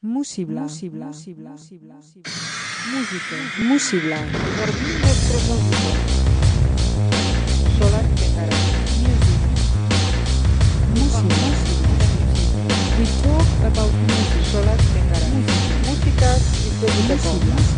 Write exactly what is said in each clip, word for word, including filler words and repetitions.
Musibla, musibla, musibla, musibla, música, musibla, jardín nuestro músico, solar pegará, music, we talk about music, solar pegará, música izbegiteko,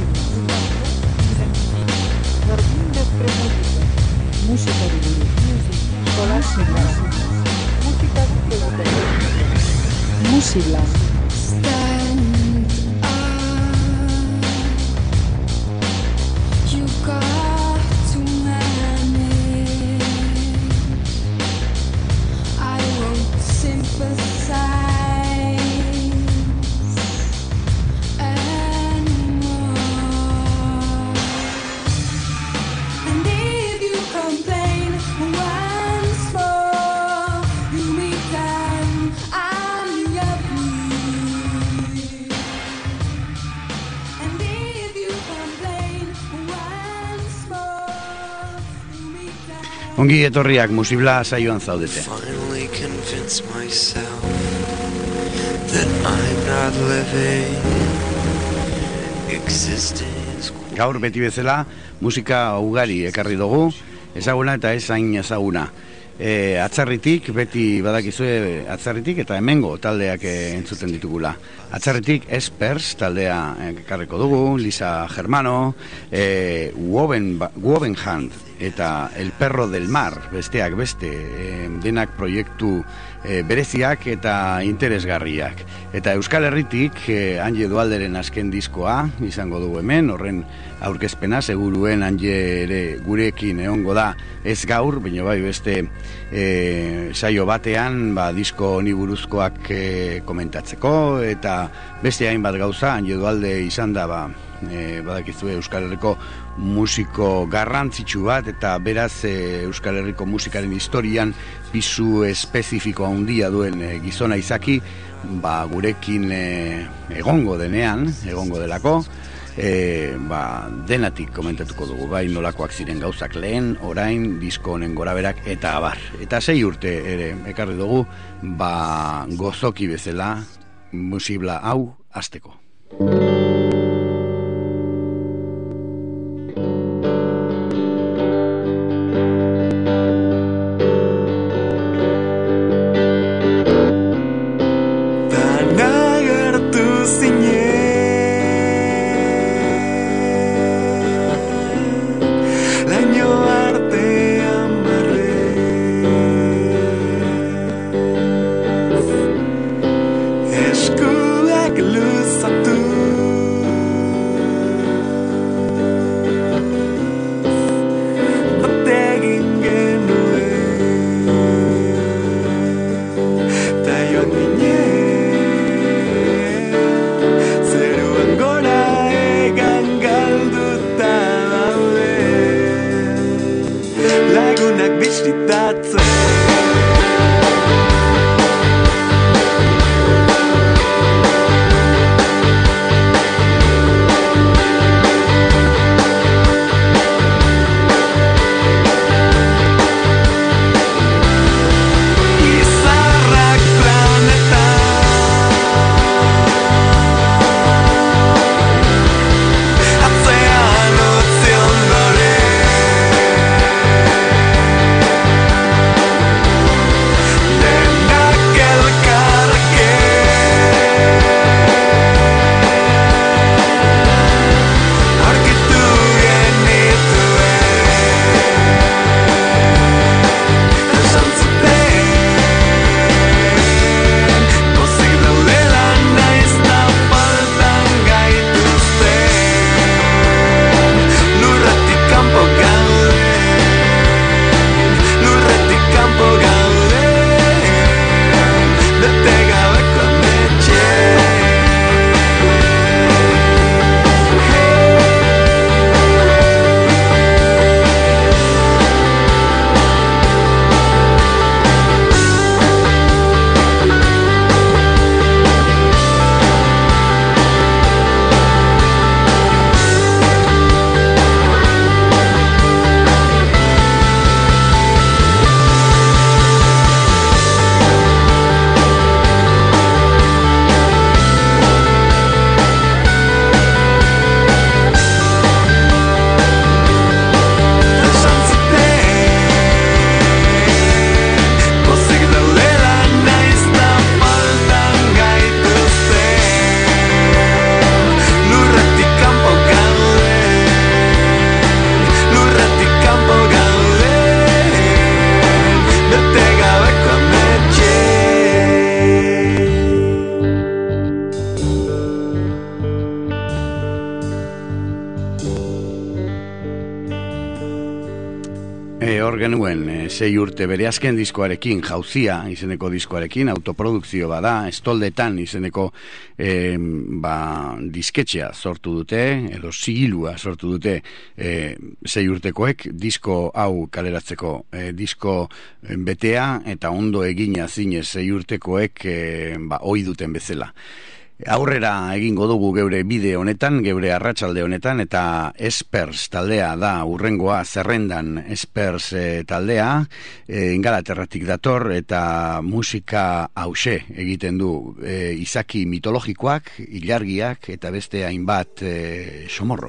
jardín nuestro músico, música buruz, solar pegará, música izbegiteko, musibla. Stand up, you got to manage. I won't sympathize anymore. And if you complain once more, you meet them. I'm your Ongi etorriak musibla saioan zaudete. Finally convince myself that I'm not living existence. Gaur beti bezala musika ugari ekarri dugu, ezaguna eta ez hain ezaguna. E, atzarritik, beti badakizue atzarritik eta hemengo taldeak e, entzuten ditugula. Atzarritik Espers taldea ekarriko dugu, Lisa Germano, e, Woven, Wovenhand eta El Perro del Mar, besteak beste, e, denak proiektu e, bereziak eta interesgarriak. Eta Euskal Herritik, e, Anje Dualderen azken diskoa izango dugu hemen, horren aurkezpena, seguruen Anje ere gurekin egongo da ez gaur, baina bai beste e, saio batean, ba, disko honi buruzkoak e, komentatzeko, eta beste hainbat gauza, Anje Dualde izan da, ba, e, badakizue Euskal Herriko musiko garrantzitsu bat, eta beraz e, Euskal Herriko musikaren historian pisu espezifiko handia duen e, gizona izaki, ba, gurekin e, egongo denean, egongo delako, e, ba, denatik komentatuko dugu, bai nolakoak ziren gauzak lehen, orain, disko honen goraberak eta abar. Eta sei urte ere ekarri dugu, ba, gozoki bezala musibla hau hasteko. Eskuak luzatu hor genuen e, sei urte bere azken diskoarekin, Jauzia izeneko diskoarekin, autoprodukzio bada, Estoldetan izeneko e, ba, disketxea sortu dute, edo sigilua sortu dute e, sei urtekoek, disko hau kaleratzeko, e, disko betea eta ondo egina zinez sei urtekoek e, ba, ohi duten bezala. Aurrera egingo dugu geure bide honetan, geure arratsalde honetan, eta Espers taldea da urrengoa, zerrendan Espers e, taldea, e, Ingalaterratik dator, eta musika hause egiten du, e, izaki mitologikoak, ilargiak, eta beste hainbat e, somorro.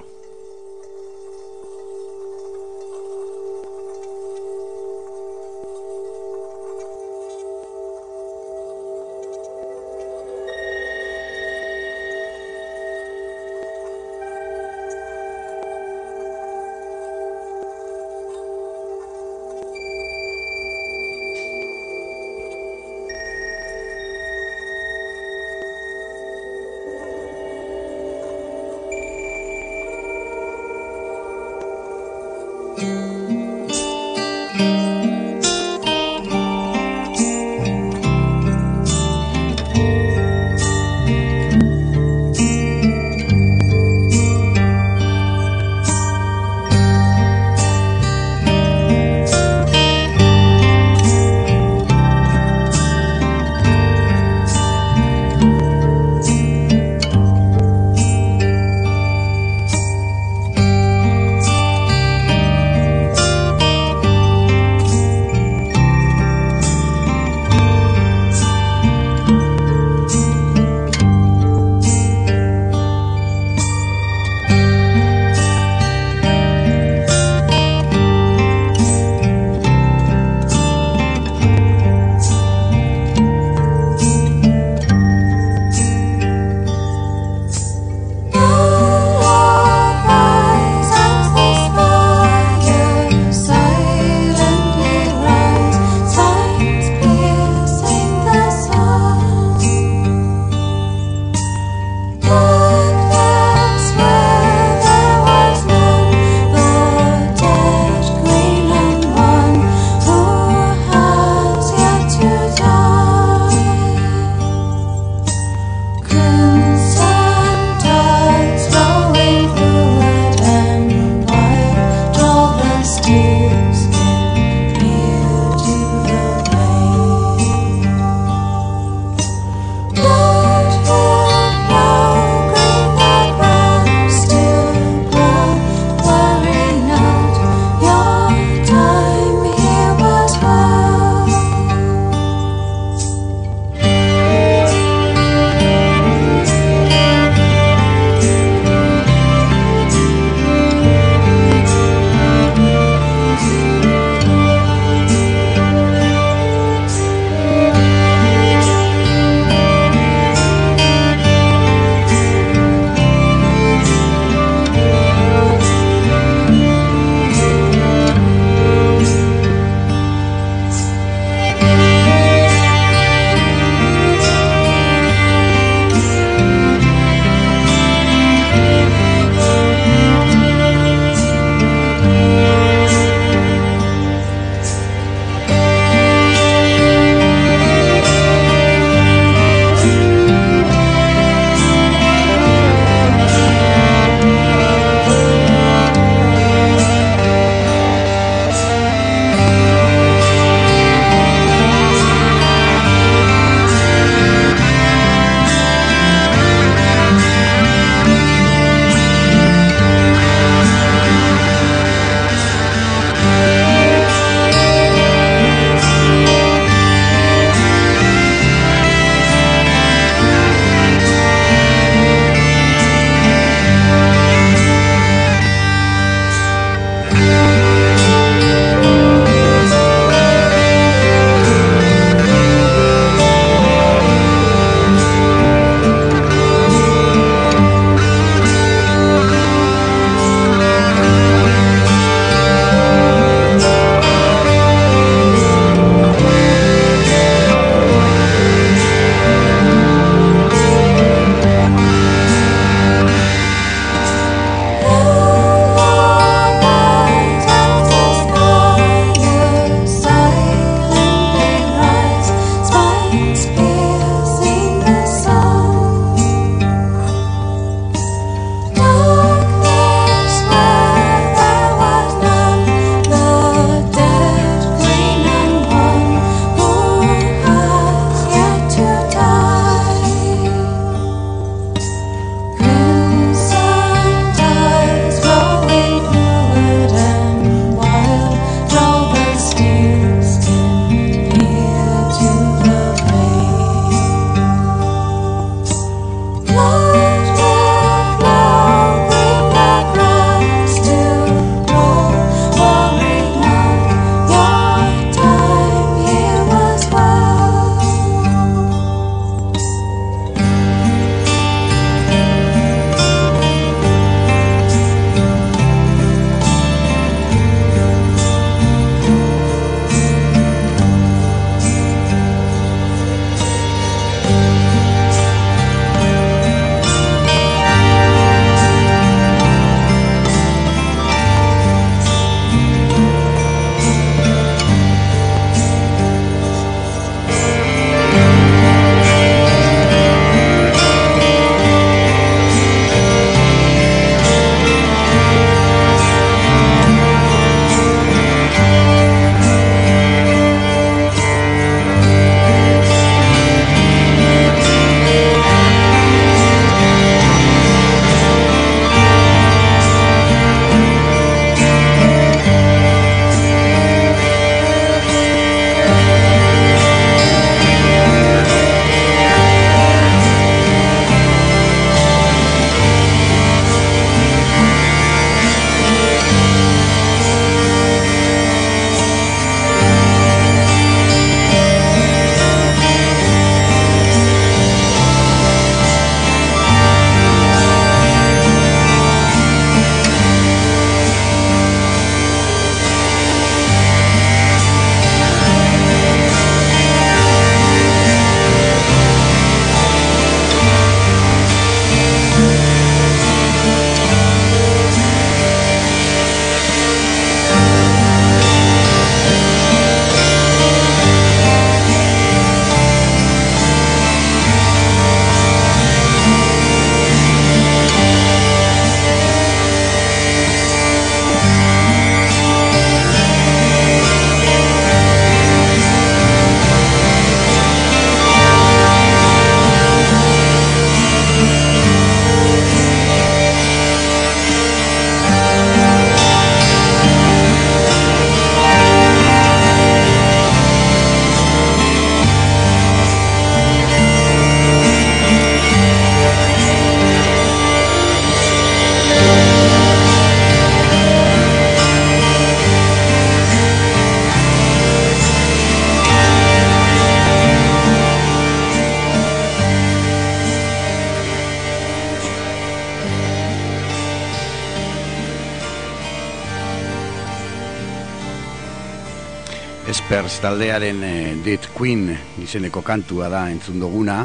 Espers taldearen e, Dead Queen izeneko kantua da entzun duguna.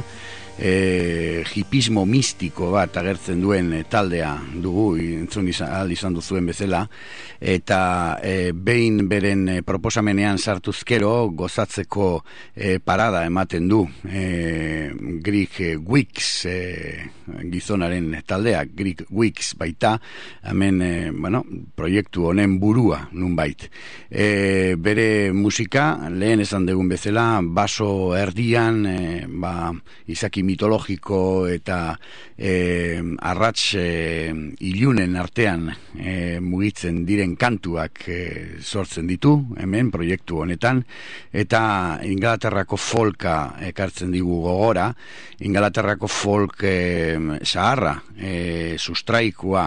E, hipismo mistiko bat agertzen duen e, taldea dugu entzun izan, ahal izan duzuen bezala, eta e, behin beren e, proposamenean sartuzkero gozatzeko e, parada ematen du e, Greek e, Wix e, gizonaren taldea, Greek Wix baita, hemen e, bueno, proiektu honen burua nunbait. E, bere musika, lehen esan dugun bezala, baso erdian, e, ba, izaki mitologiko eta e, arrats e, ilunen artean e, mugitzen diren kantuak e, sortzen ditu, hemen proiektu honetan, eta Ingalaterrako folka ekartzen digu gogora, Ingalaterrako folk e, zaharra, e, sustraikua,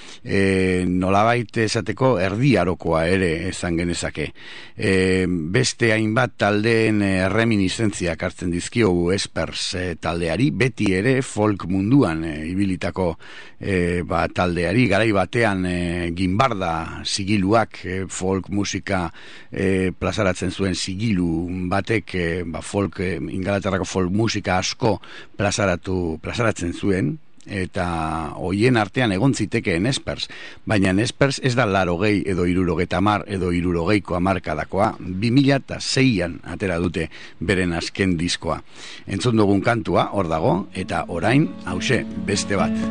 E, nolabait esateko erdiarokoa ere esan genezake. E, beste hainbat taldeen erreminiszentzia hartzen dizkiogu Espers e, taldeari, beti ere folk munduan e, ibilitako e, ba, taldeari, garai batean e, ginbarda sigiluak e, folk musika e, plazaratzen zuen sigilu batek e, ba, folk, e, Ingalaterrako folk musika asko plazaratu, plazaratzen zuen, eta hoien artean egon zitekeen Espers, baina Espers ez da larogei edo hirurogeta hamar edo hirurogeiko hamarkadakoa, bi mila seian atera dute beren azken diskoa. Entzun dugun kantua hor dago, eta orain hause beste bat.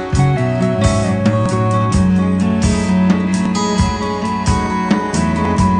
Thank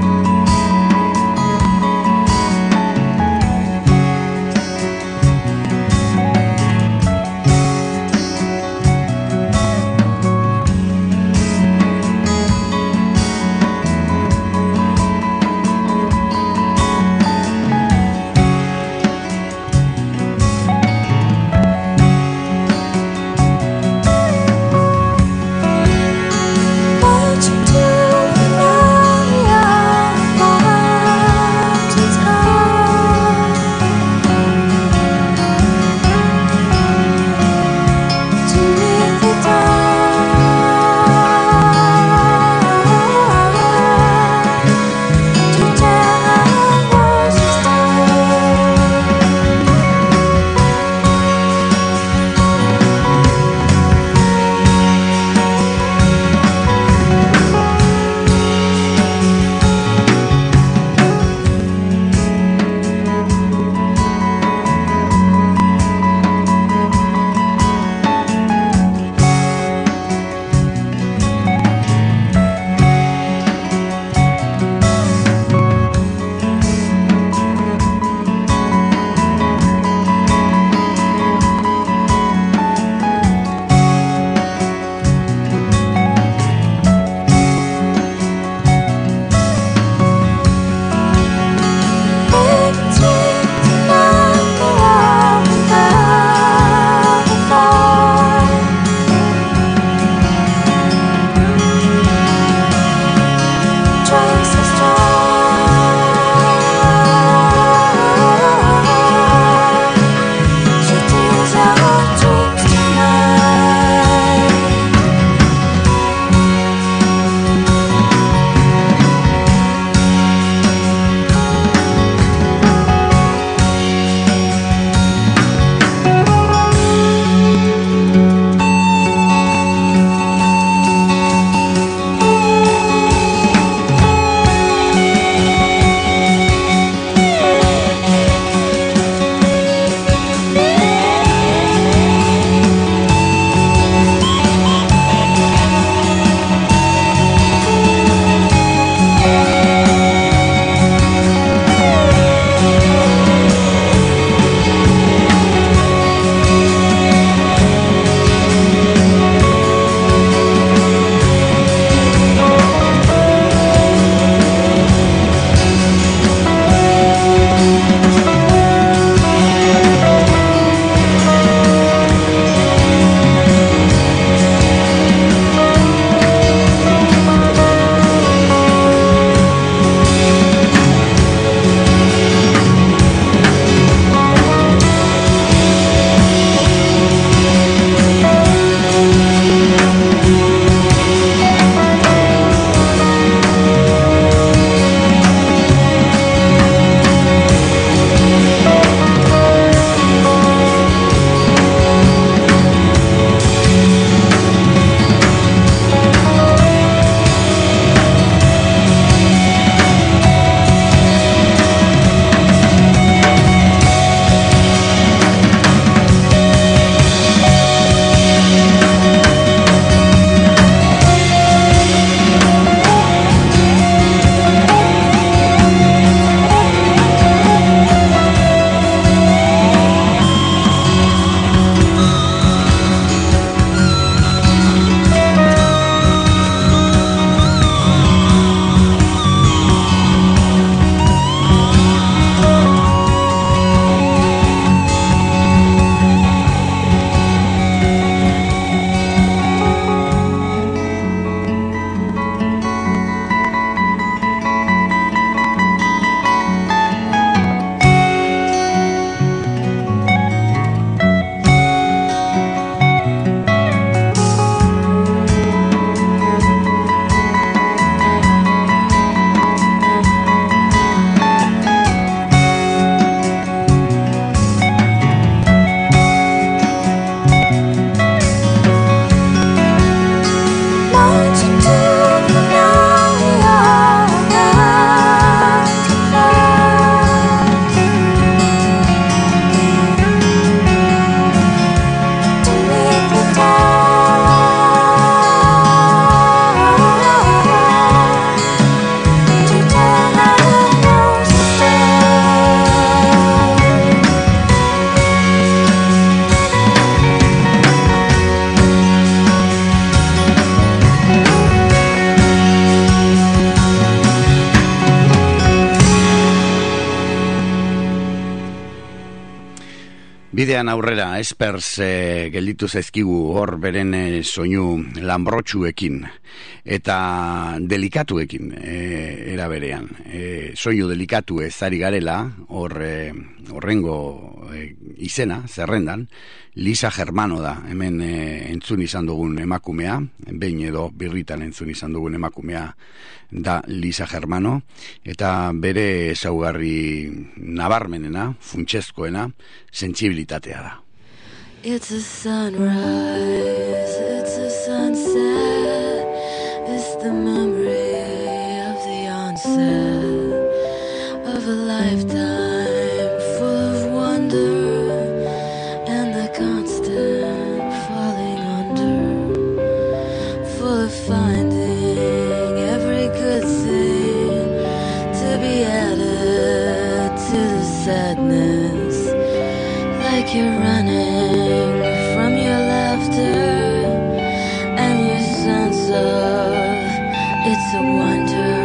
Bidean aurrera, Espers e, gelditu zaizkigu hor beren e, soinu lanbrotxuekin eta delikatuekin e, era berean. E, soinu delikatu ezari garela, hor e, horrengo e, izena, zerrendan, Lisa Germano da, hemen e, entzun izan dugun emakumea, behin edo birritan entzun izan dugun emakumea da Lisa Germano, eta bere ezaugarri nabarmenena, funtsezkoena, sentsibilitatea da. It's a sunrise, it's a sunset, it's the memory of the onset of a lifetime full of wonder and the constant falling under, full of finding every good thing to be added to the sadness, like you're running from your laughter and your sense of it's a wonder.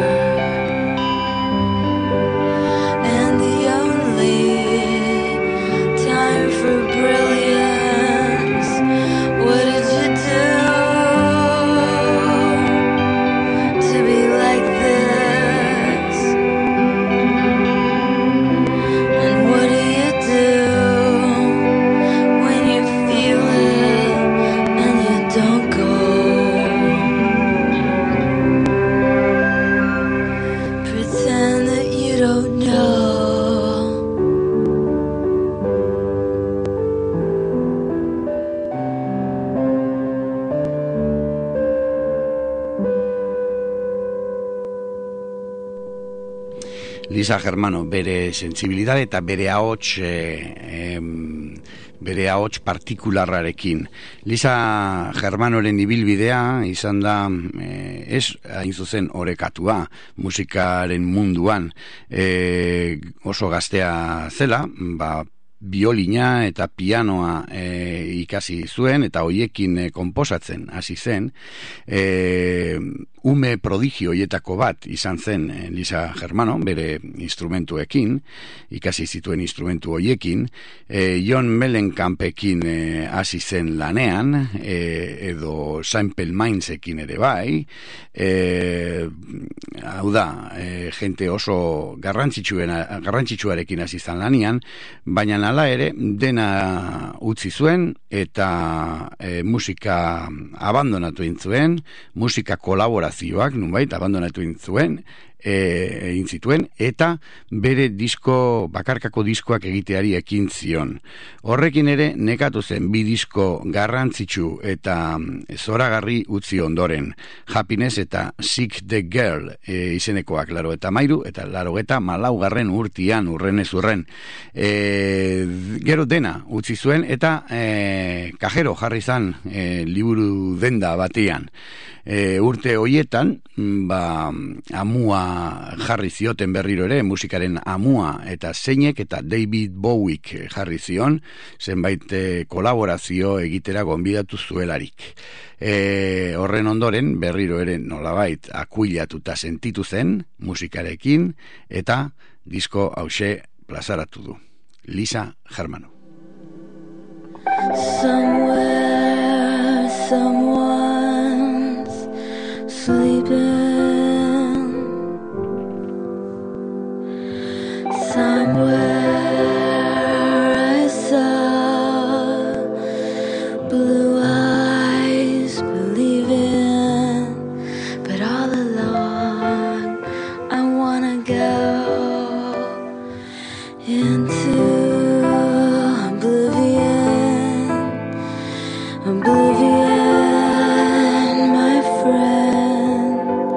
And the only time for brilliance, what did you do to be like this? And what do you do when you feel it and you don't go? Pretend that you don't know. Lisa Germano, bere sentsibilitate eta bere ahots eh, em, bere ahots partikularrarekin. Lisa Germanoren ibilbidea izan da eh, ez hain zuzen orekatua musikaren munduan, eh, oso gaztea zela, ba biolina eta pianoa e, ikasi zuen eta hoiekin e, konposatzen hasi zen. E, ume prodigio hoietako bat izan zen e, Lisa Germano, bere instrumentuekin, ikasi zituen instrumentu hoiekin. E, John Mellencampেkin e, hasi zen lanean, e, edo Simple Mindsekin ere bai. E, hau da, e, jente oso garrantzitsuena, garrantzitsuarekin hasi zen lanean, baina hala ere dena utzi zuen eta e, musika abandonatu egin zuen, musika kolaborazioak nunbait abandonatu egin zuen, e, egin zituen, eta bere disko, bakarkako diskoak egiteari ekin zion. Horrekin ere nekatu zen bi disko garrantzitsu eta zoragarri utzi ondoren, Happiness eta Sick the Girl e, izenekoak laro eta mairu, eta laro eta malaugarren urtian, urren ez urren. E, gero dena utzi zuen, eta e, kajero jarri zan e, liburu denda batean. E, urte hoietan, ba, amua jarri zioten berriro ere, musikaren amua, eta zeinek eta David Bowiek jarri zion, zenbait e, kolaborazio egitera gonbidatu zuelarik. E, horren ondoren, berriro ere nolabait akuilatuta sentitu zen musikarekin, eta disko hause plazaratu du. Lisa Germano. Somewhere, someone's sleeping. Somewhere I saw blue eyes believing, but all along I wanna go into oblivion, my friend.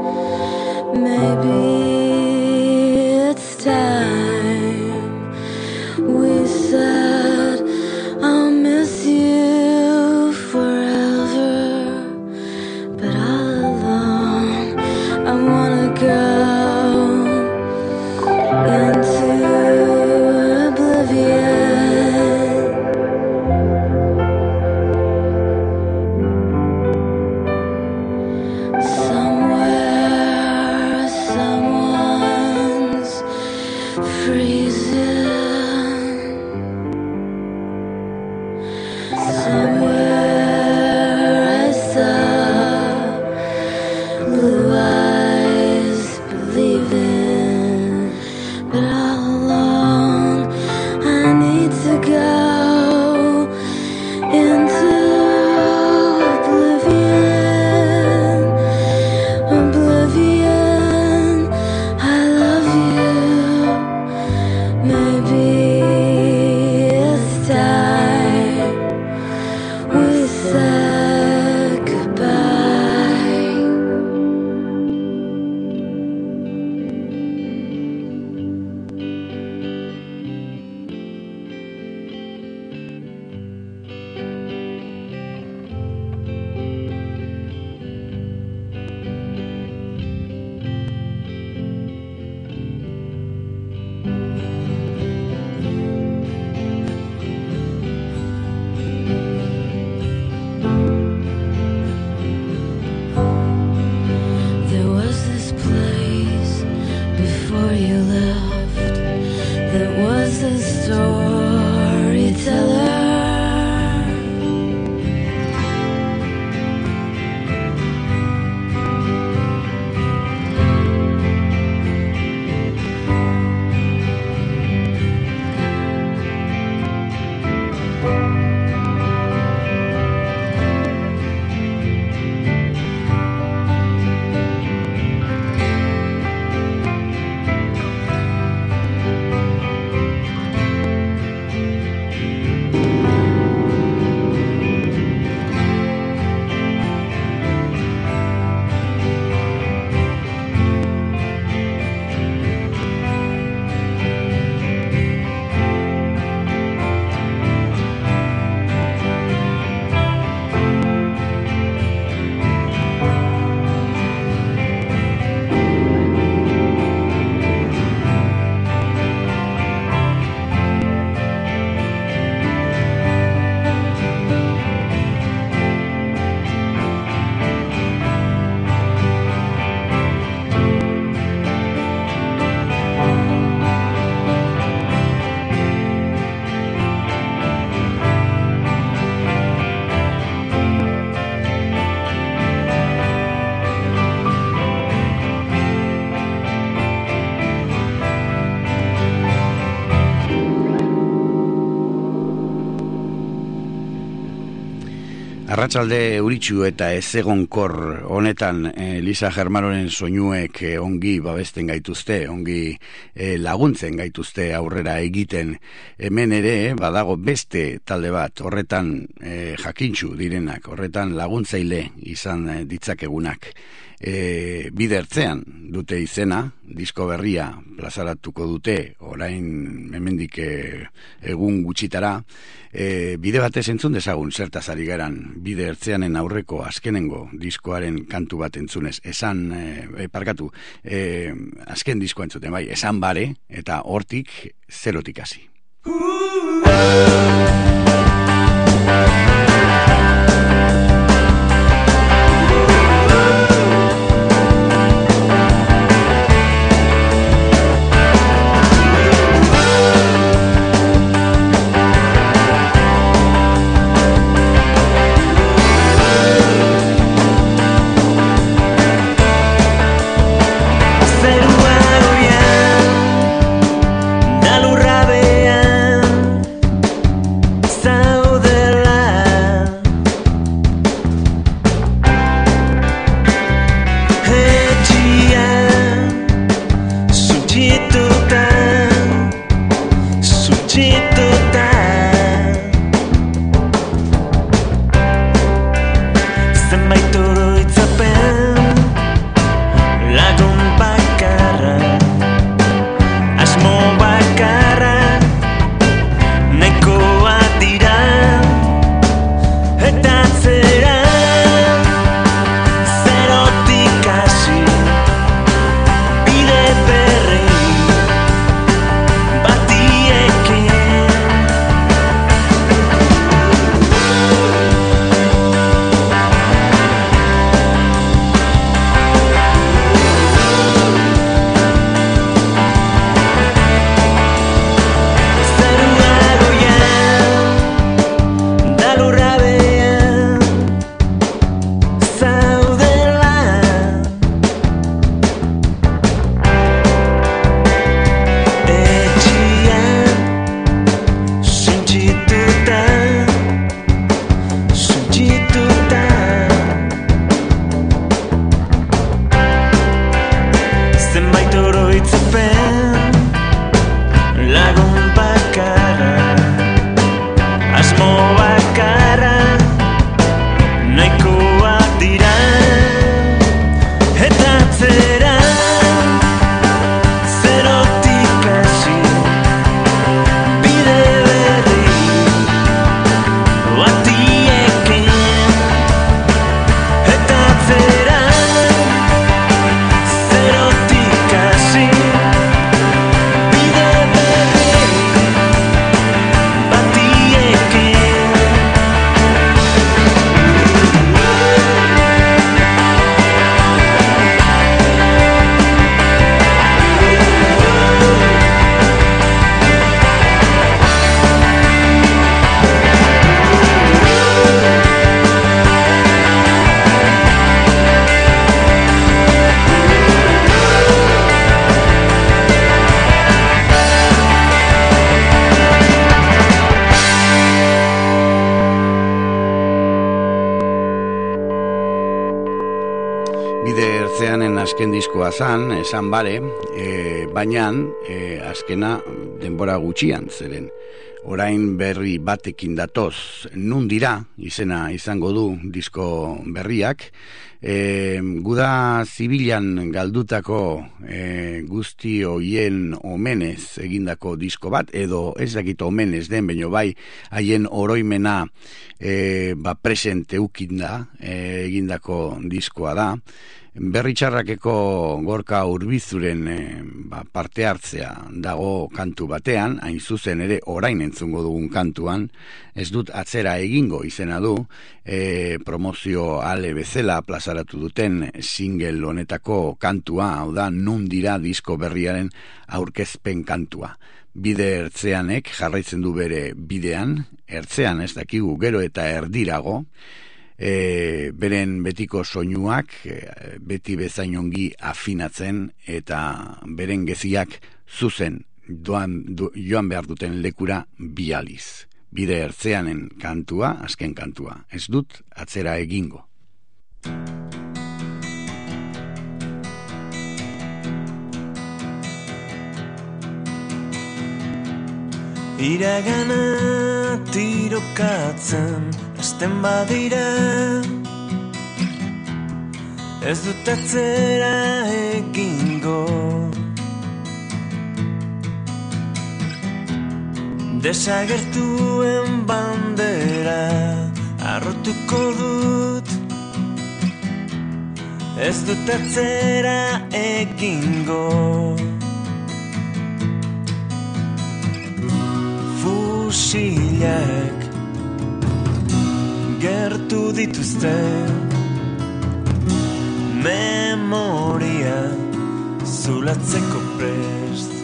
you left that was a storyteller. Arratsalde euritsu eta ezegonkor honetan eh, Lisa Germanoren soinuek eh, ongi babesten gaituzte, ongi eh, laguntzen gaituzte aurrera egiten. Hemen ere badago beste talde bat, horretan eh, jakintsu direnak, horretan laguntzaile izan eh, ditzakegunak. E, bidertzean dute izena, disko berria plazaratuko dute, orain hemendik e, egun gutxitara, e, bide batez entzun dezagun zertaz ari garan, bidertzeanen aurreko azkenengo diskoaren kantu bat entzunez, esan, e, parkatu, e, azken diskoa entzuten, bai, esan bare, eta hortik zerotik hasi. diskoa zan, esan bare, e, baina e, azkena denbora gutxian zeren. Orain berri batekin datoz, nun dira, izena izango du disko berriak, e, guda zibilan galdutako e, guzti hoien omenez egindako disko bat, edo ez dakit omenez den, baino bai haien oroimena e, ba presente ukinda e, egindako diskoa da. Berri txarrakeko Gorka Urbizuren e, ba, parte hartzea dago kantu batean, hain zuzen ere orain entzungo dugun kantuan, ez dut atzera egingo izena du, e, promozio ale bezala plazaratu duten single honetako kantua, hau da, nun dira disko berriaren aurkezpen kantua. Bide ertzeanek jarraitzen du bere bidean, ertzean ez dakigu gero eta erdirago, E, beren betiko soinuak e, beti bezain ongi afinatzen eta beren geziak zuzen doan, du, joan behar duten lekura bializ. Bide ertzeanen kantua, azken kantua. Ez dut atzera egingo. Iragana tirokatzen hasten badira, ez dut atzera egingo. Desagertuen bandera harrotuko dut, ez dut atzera egingo. Fusilak gertu dituzte, memoria zulatzeko prest.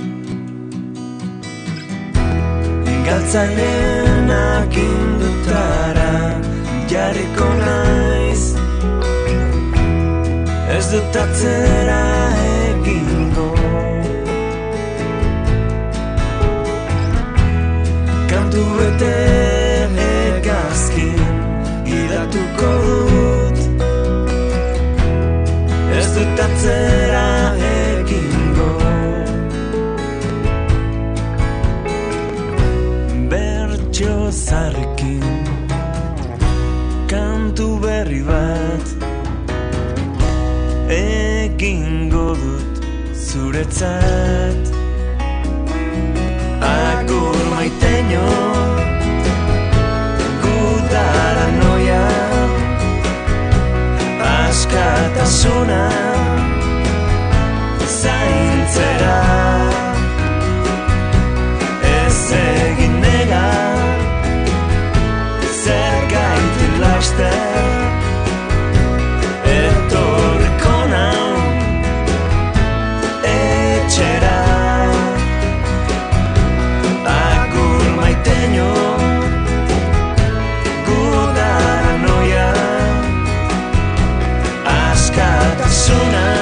Galtzaileen agindutara jarriko naiz, ez dut atzera egingo. Kantu bete egazkin gidatuko dut, ez dut atzera egingo. Bertso zarrekin kantu berri bat egingo dut zuretzat. Agur maiteño, gutara noia, askatasuna zaintzera, ez egin nega, zer gaitin laster, etorriko nau etxera. Gudara noia, askatasuna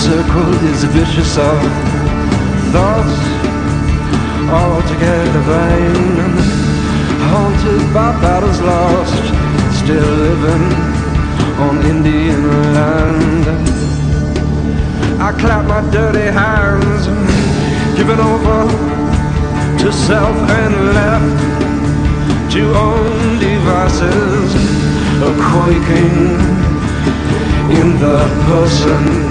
circle is vicious of thoughts, altogether vain, haunted by battles lost, still living on Indian land. I clap my dirty hands, giving over to self and left, to own devices, a quaking in the person.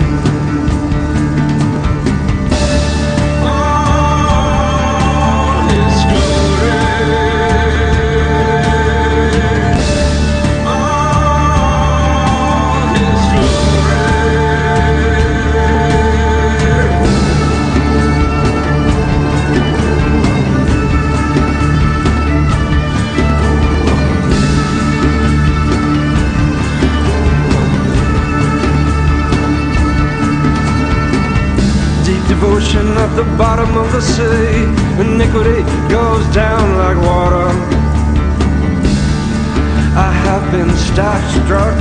Devotion at the bottom of the sea, iniquity goes down like water. I have been starstruck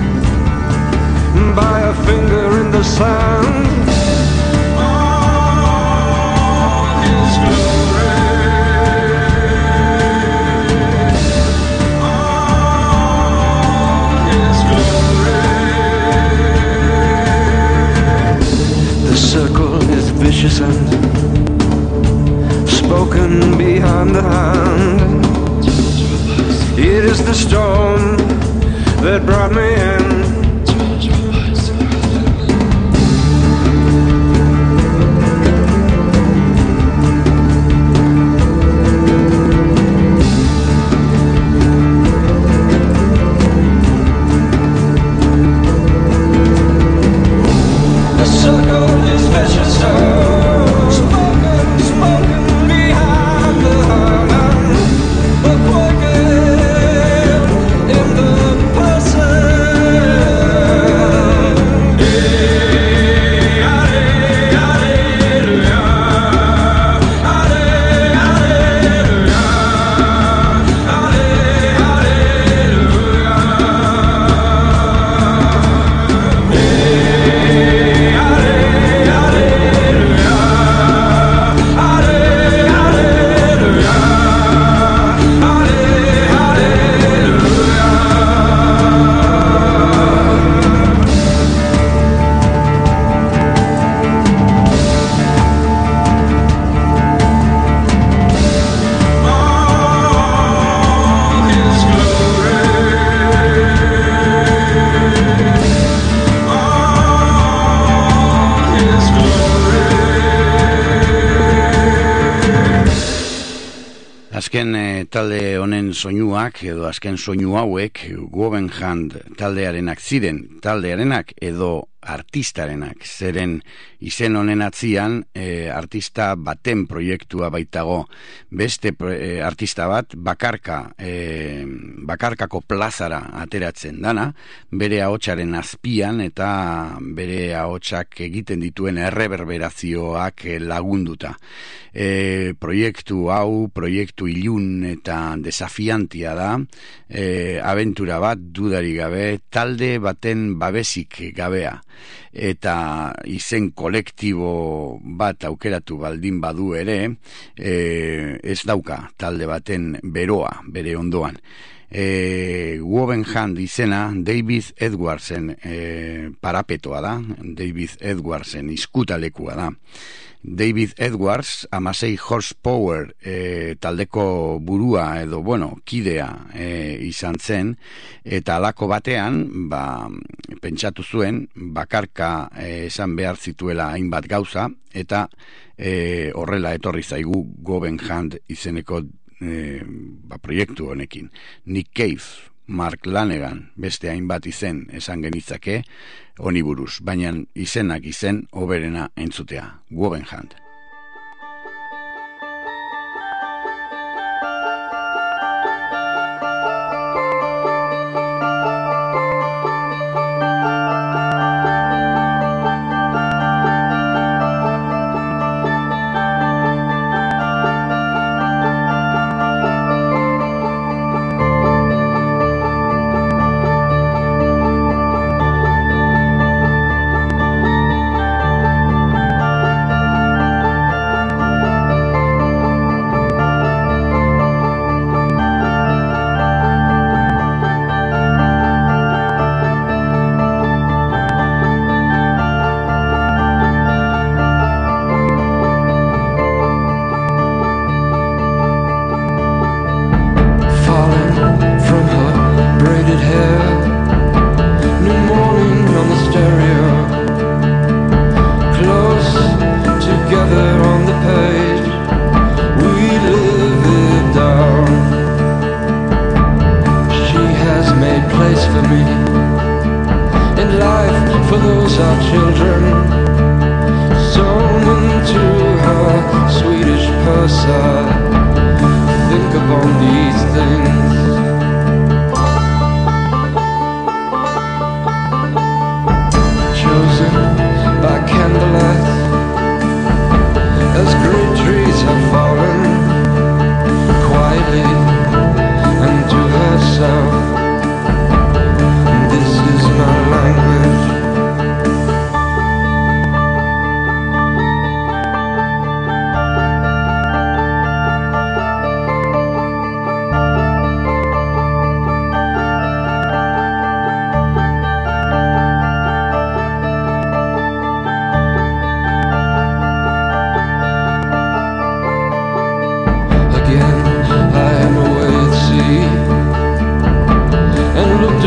by a finger in the sand. All His glory, all His glory. The circle is vicious and spoken behind the hand. It is the storm that brought me in. The circle is vicious, spoken, spoken behind the hand, a quaking in the person. Hey, hallelujah, hallelujah, hallelujah, Azken eh, talde honen soinuak edo azken soinu hauek Woven Hand taldearenak ziren, taldearenak edo artistarenak, zeren izen honen atzian e, artista baten proiektua baitago, beste e, artista bat bakarka e, bakarkako plazara ateratzen dana, bere ahotsaren azpian eta bere ahotsak egiten dituen erreberberazioak lagunduta. E, proiektu hau, proiektu ilun eta desafiantia da, e, abentura bat dudari gabe, talde baten babesik gabea. Eta izen kolektibo bat aukeratu baldin badu ere, e, ez dauka talde baten beroa, bere ondoan. E, Woven Hand izena David Edwardsen e, parapetoa da, David Edwardsen izkutalekua da. David Edwards, amasei horsepower e, taldeko burua edo, bueno, kidea e, izan zen, eta halako batean, ba, pentsatu zuen, bakarka e, esan behar zituela hainbat gauza, eta e, horrela etorri zaigu Woven Hand izeneko e, ba, proiektu honekin. Nick Cave, Mark Lanegan, beste hainbat izen esan genitzake, honi buruz, baina izenak izen hoberena entzutea, Woven Hand.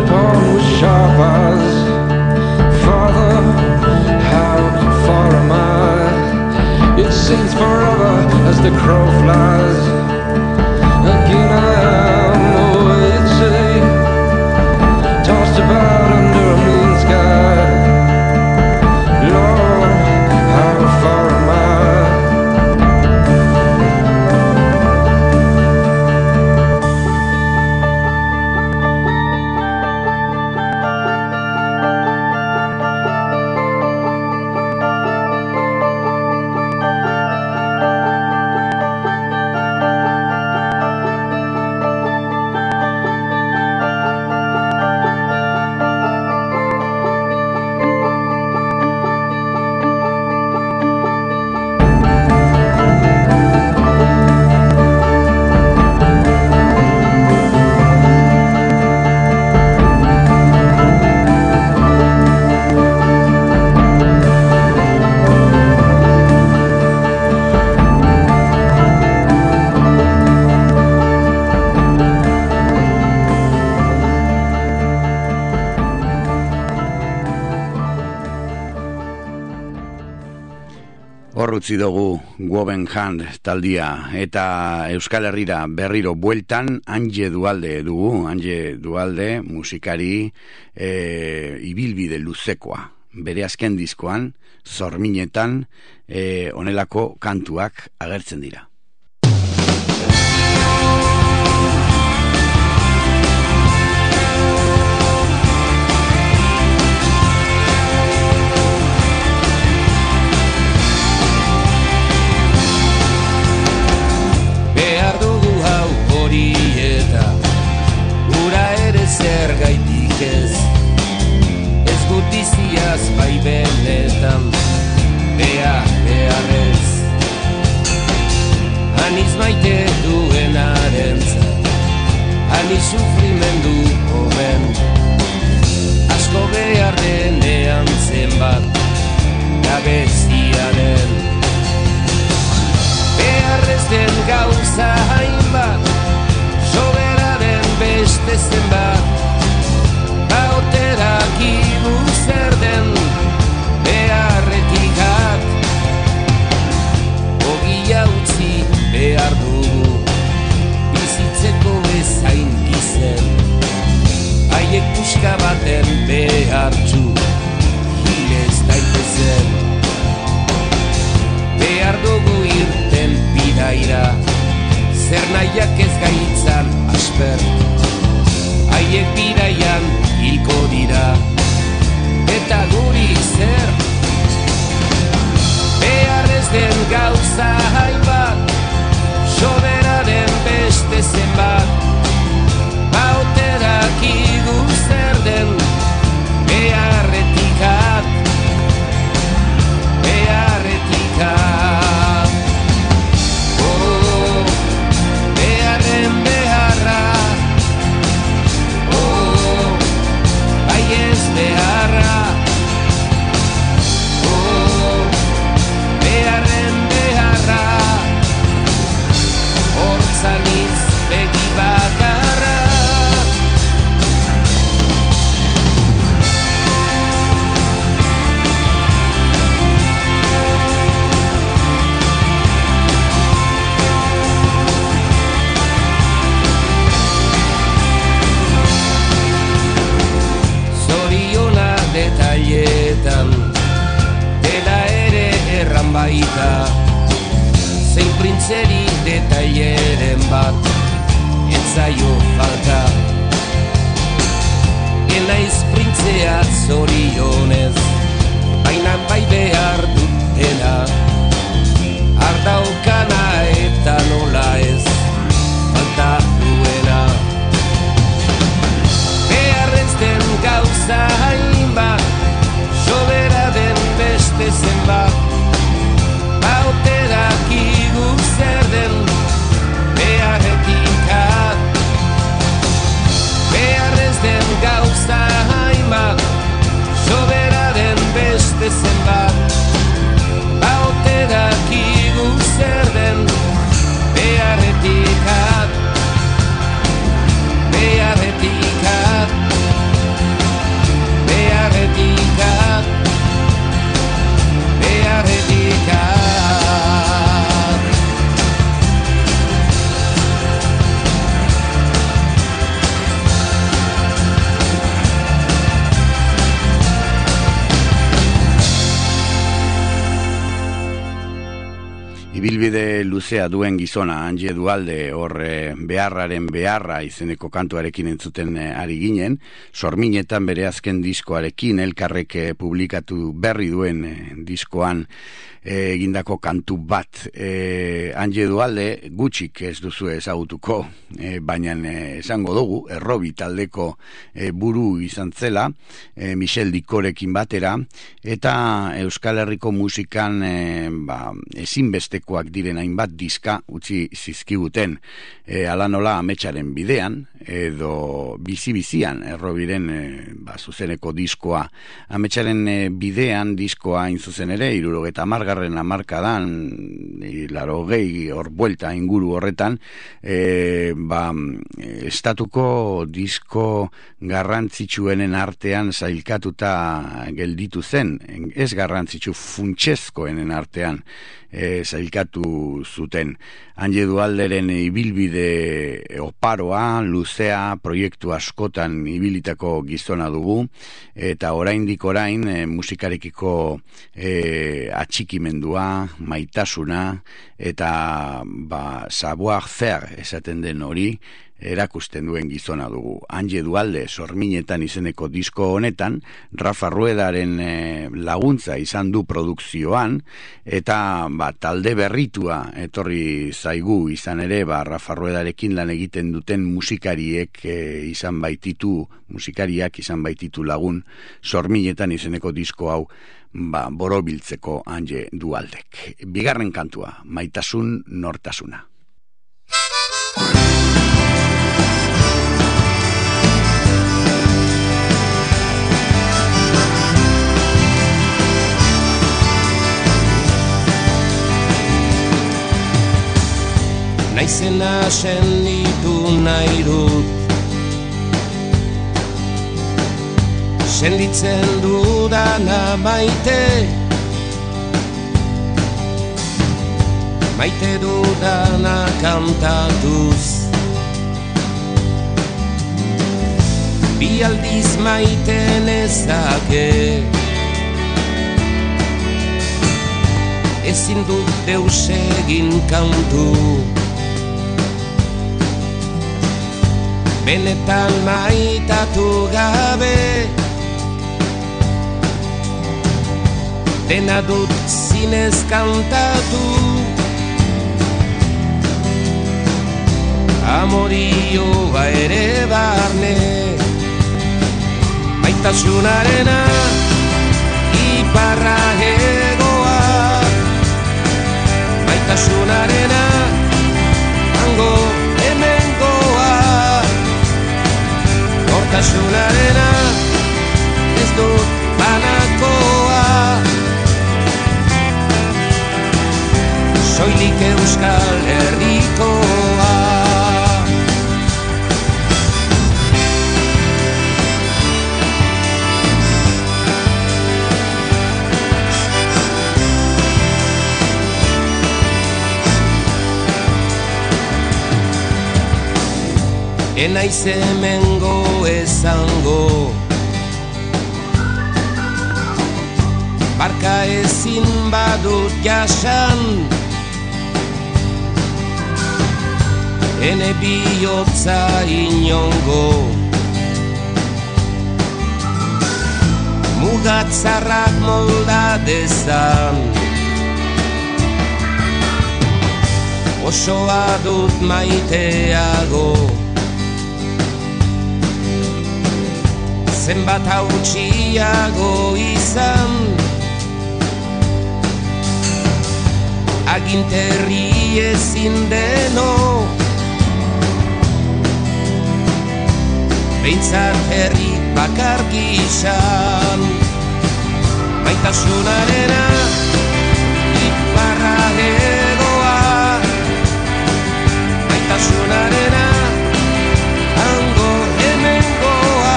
upon with sharp eyes. Father, how far am I? It seems forever as the crow flies. Again I am, oh, it's a tossed about under a moon sky. Lord, how far am I? Utzi dugu Woven Hand taldia eta Euskal Herrira berriro bueltan Anje Dualde dugu, Anje Dualde musikari e, ibilbide luzekoa. Bere azken diskoan, Zorminetan, e, onelako kantuak agertzen dira. Behar dugu hau hori eta ura ere zer gaitik ez. Ez gutiziaz bai benetan behar beharrez. Aniz maite duenaren zat, aniz sufrimendu hoben. Asko behar denean zenbat gabeziaren. Beharrez den gauza hainbat, sobera den beste zenbat. Baoterak ibu zer den beharretik hat. Ogia utzi behar dugu, bizitzeko bezain izen. Haiek puska baten behartzu, hilez daitezen. Behar dugu irten bidaira, zer nahiak ez gaitzan asper. Haiek bidaian hilko dira, eta guri zer. Behar ez den gauza hainbat, sobera den beste zenbat. Baoterak igu zer den beharretik hat. Beharretik hat. Oh, beharren beharra. Oh, bai ez beharra. Oh, beharren beharra. Hortzan iz begi bakarra. Detailetan dela ere erran baita, zein printzeri detaileren bat etzaio falta. Enaiz printzea zorionez, baina bai behar dutena, ardaukana eta nola ez falta duena. Beharrez den gauza hainbat, sobera den beste zenbat. Baoterak igu zer den beharretik hat. Beharrez den gauza hainbat, sobera den beste zenbat. Baoterak igu zer Ibilbide luzea duen gizona, Antje Dualde, hor e, beharraren beharra izeneko kantuarekin entzuten e, ari ginen, Sorminetan bere azken diskoarekin, elkarrek e, publikatu berri duen e, diskoan e, egindako kantu bat. E, Antje Dualde gutxik ez duzu ezagutuko, e, baina e, esango dugu, errobi taldeko e, buru izan zela, e, Michel Dikorekin batera, eta Euskal Herriko musikan e, ba, ezinbestekoak diren hainbat diska utzi zizkiguten, e, ala nola ametsaren bidean, edo bizi-bizian, errobiren e, ba, zuzeneko diskoa. Ametsaren e, bidean diskoa inzuzen ere, irurogeta amargarren amarkadan, laro gehi hor buelta inguru horretan, e, ba, estatuko disko garrantzitsuenen artean zailkatuta gelditu zen, ez garrantzitsu funtsezkoenen artean e, zailkatu zuten. Antje Dualderen ibilbide oparoa, luzea, proiektu askotan ibilitako gizona dugu, eta oraindik orain e, musikarekiko e, atxikimendua, maitasuna, eta ba, savoir faire esaten den hori, erakusten duen gizona dugu. Antje Dualde, Sorminetan izeneko disko honetan, Rafa Ruedaren e, laguntza izan du produkzioan, eta ba, talde berritua etorri zaigu izan ere, ba, Rafa Ruedarekin lan egiten duten musikariek e, izan baititu, musikariak izan baititu lagun, Sorminetan izeneko disko hau ba, borobiltzeko Antje Dualdek. Bigarren kantua, Maitasun nortasuna. Naizena senditu nahi dut, senditzen dudana maite, maite dudana kantatuz. Bi aldiz maite nezake, ezin dut deus egin kantu. Benetan maitatu gabe, dena dut zinez kantatu. Amorioa ere barne, maitasunarena iparra hegoa, maitasunarena hango hemengoa. Nortasunarena ez dut banakoa, soilik Euskal Herrikoa. Enaiz hemengo ezango, barka ezin badut jasan, ene bihotza inongo. Mugatzarrak molda dezan, osoa dut maiteago. Zenbat hautsiago izan, aginterri ezin deno, behintzat herri bakar gizan. Maitasunarena iparra hegoa, maitasunarena hango hemengoa.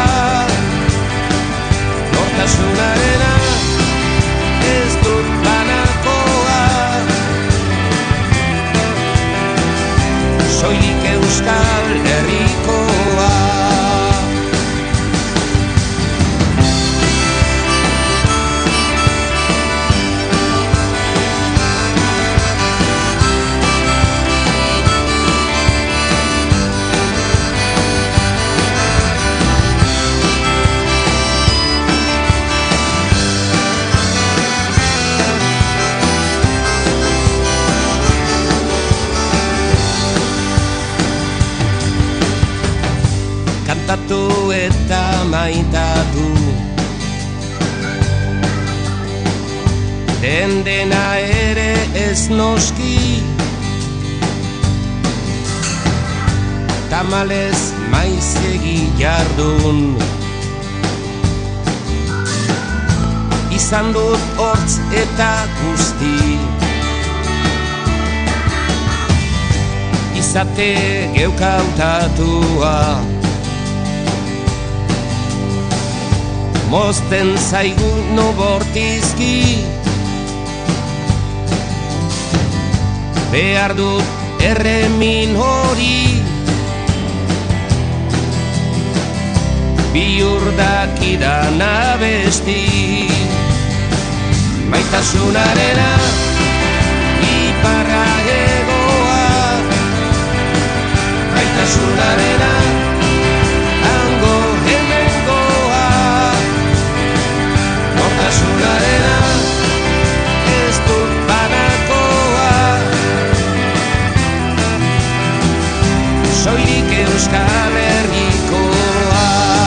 Nortasunarena ez dut banakoa, soilik Euskal Herrikoa. kantatu eta maitatu. Den dena ere ez noski, tamalez maizegi jardun. Izan dut hortz eta guzti, izate geukautatua. Mozten zaigu no bortizki, behar dut erremin hori, bihurdakidan abesti. Maitasunarena iparra egoa, maitasunarena hango hemengoa, nortasunarena ez dut banakoa, soilik Euskal Herrikoa.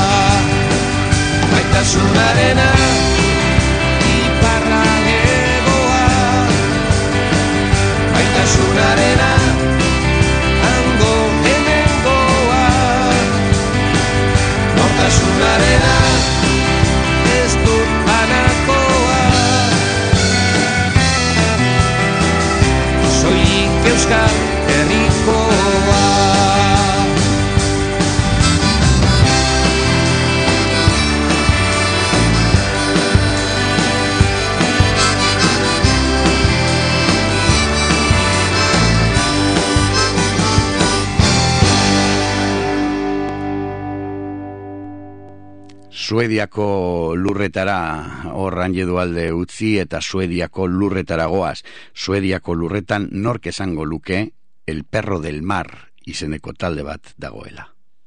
Maitasunarena iparra egoa, maitasunarena hango hemengoa, nortasunarena ez dut banakoa, soilik Euskal Herrikoa. Suediako lurretara horran jedu alde utzi eta Suediako lurretara goaz. Suediako lurretan nork esango luke El Perro del Mar izeneko talde bat dagoela.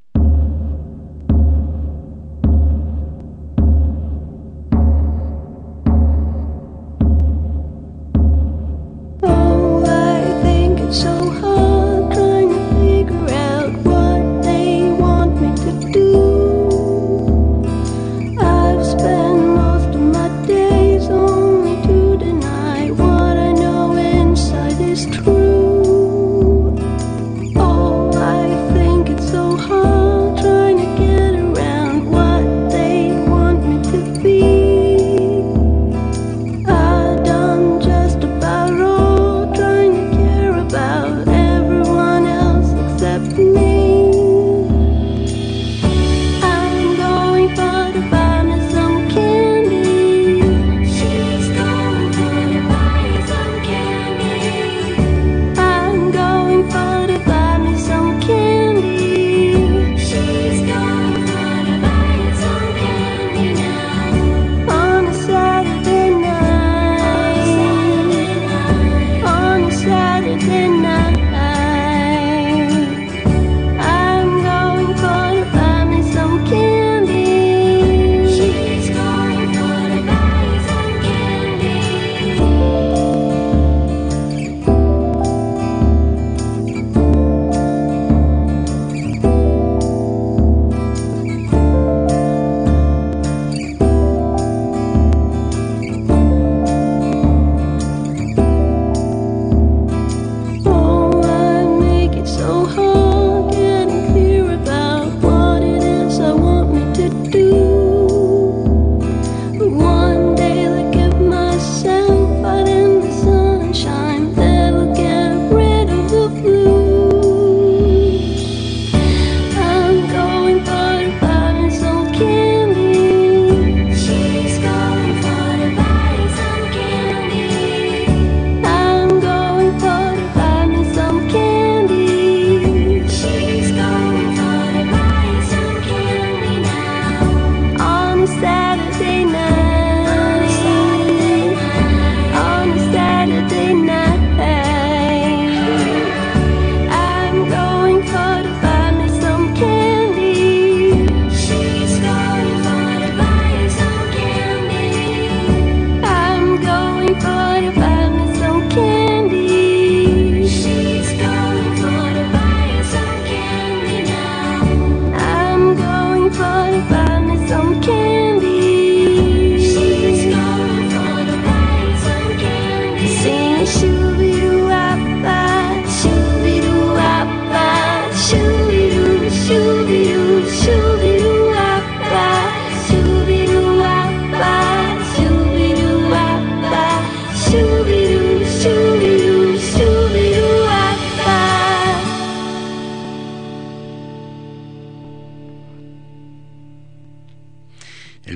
Oh, I think it's so hard trying to figure out what they want me to do. Spend most of my days only to deny what I know inside is true. Oh, I think it's so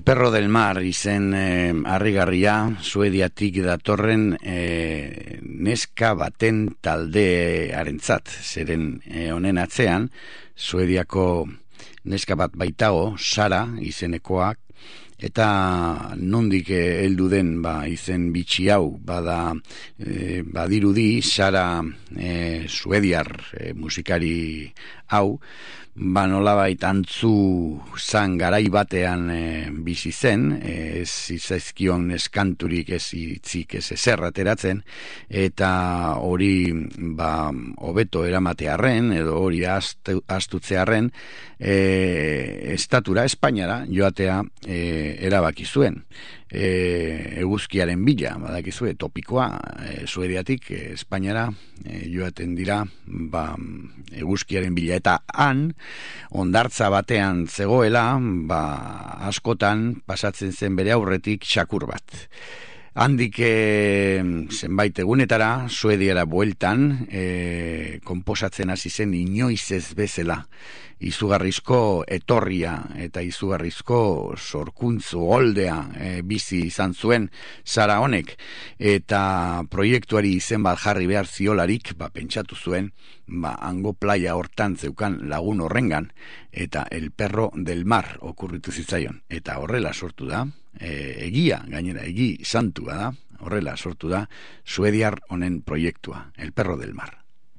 Perro del Mar izen eh, harrigarria, Suediatik datorren eh, neska baten taldearentzat, zeren eh, honen atzean, Suediako neska bat baitago, Sara izenekoak, eta nondik heldu den ba, izen bitxi hau, bada e, badirudi Sara e, suediar e, musikari hau, ba nolabait antzu zan garai batean e, bizi zen, e, ez izaizkion eskanturik ez hitzik ez ezer ateratzen, eta hori ba hobeto eramatearren edo hori astu, astutzearren e, estatura Espainiara joatea e, erabaki zuen. E, eguzkiaren bila, badakizue, topikoa, e, Suediatik e, Espainiara e, joaten dira ba, eguzkiaren bila, eta han hondartza batean zegoela, ba, askotan pasatzen zen bere aurretik txakur bat. Handik e, zenbait egunetara, Suediara bueltan, e, konposatzen hasi zen inoiz ez bezala, izugarrizko etorria eta izugarrizko sorkuntzu oldea e, bizi izan zuen Sara honek, eta proiektuari izen bat jarri behar ziolarik, ba, pentsatu zuen, ba, hango playa hortan zeukan lagun horrengan, eta El Perro del Mar okurritu zitzaion, eta horrela sortu da, e, egia, gainera, egi santua da, horrela sortu da, suediar honen proiektua, El Perro del Mar.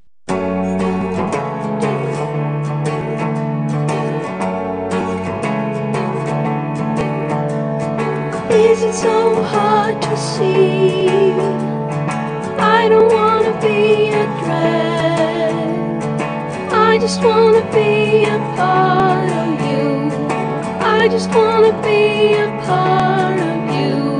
Is it so hard to see? I don't want to be a drag. I just want to be a part of you. I just want to be a part of you.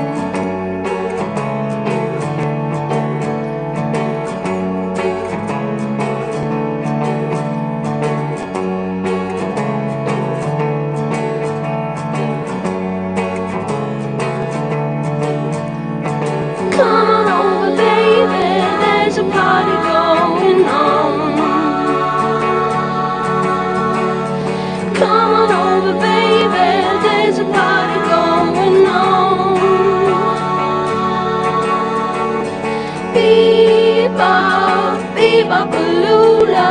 Bebop-a-lula,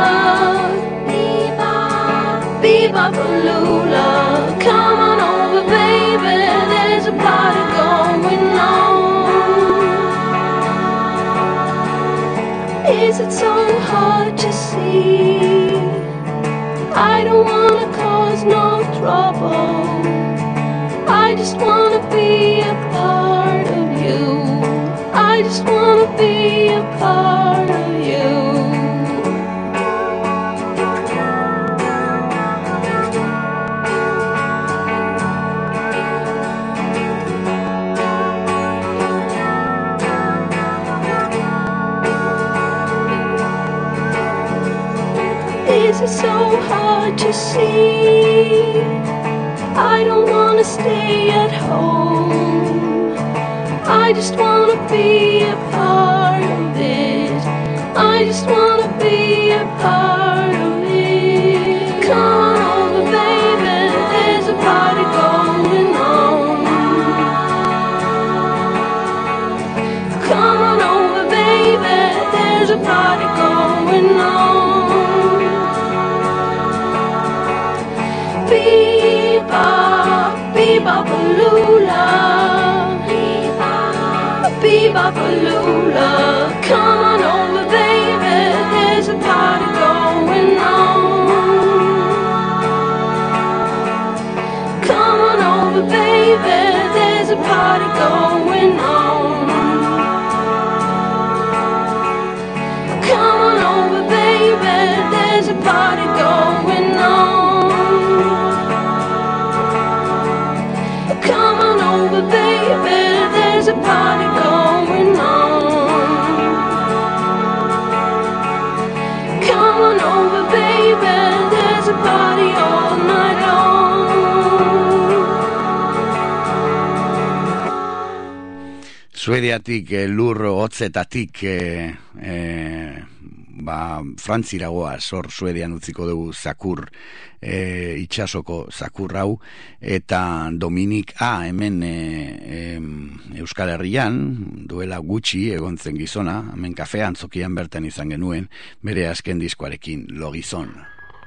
bebop-a-lula, come on over, baby, there's a party going on. Is it so hard to see? I don't wanna cause no trouble. I just wanna be a part of you. I just wanna be a part of you. Is it so hard to see? I don't want to stay at home. I just want to be a part of it. I just want to be a part of it. Come on over, baby, there's a party going on. Come on over, baby, there's a party going on. Bebop, bebop-a-lula, bebop-a-lula, come on over, baby, there's a party going on. Come on over, baby, there's a party going on. Come on over, baby, there's a party going on. Come on over, baby, there's a party going on. Come on over, baby, there's a party all night long. Suediatik, lur hotzetatik, e, e, ba, Frantziragoa, sor Suedian utziko dugu zakur, e, itxasoko zakur hau, eta Dominik A. hemen e, e, Euskal Herrian, duela gutxi egon zen gizona, hemen kafea antzokian bertan izan genuen, bere azken diskoarekin, Lo Gizon.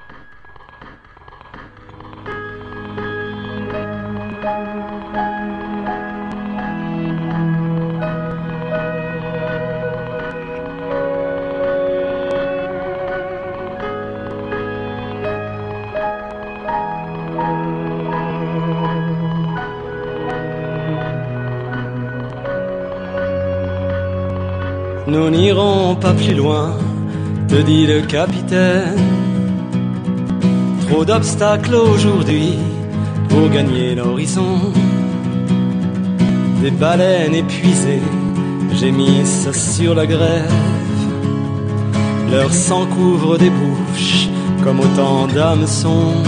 Nous n'irons pas plus loin, te dit le capitaine. Trop d'obstacles aujourd'hui pour gagner l'horizon. Des baleines épuisées gémissent sur la grève. Leur sang couvre des bouches comme autant d'hameçons,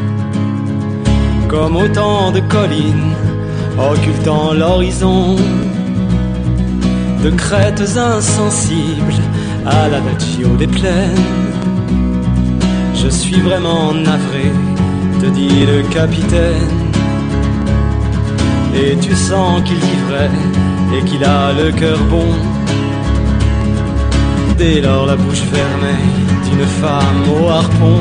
comme autant de collines occultant l'horizon. De crêtes insensibles à l'adagio des plaines. Je suis vraiment navré, te dit le capitaine. Et tu sens qu'il vit vrai et qu'il a le cœur bon. Dès lors la bouche fermée d'une femme au harpon,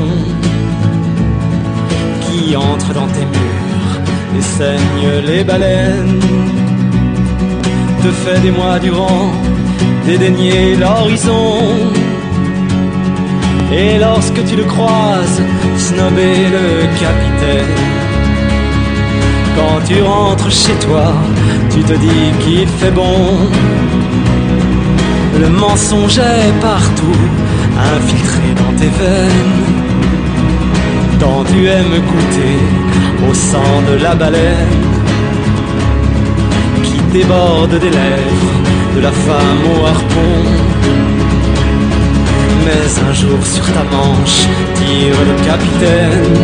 qui entre dans tes murs et saigne les baleines, te fait des mois durant dédaigner l'horizon. Et lorsque tu le croises, snobber le capitaine, quand tu rentres chez toi, tu te dis qu'il fait bon. Le mensonge est partout, infiltré dans tes veines. Tant tu aimes goûter au sang de la baleine qui déborde des lèvres de la femme au harpon. Mais un jour sur ta manche tire le capitaine,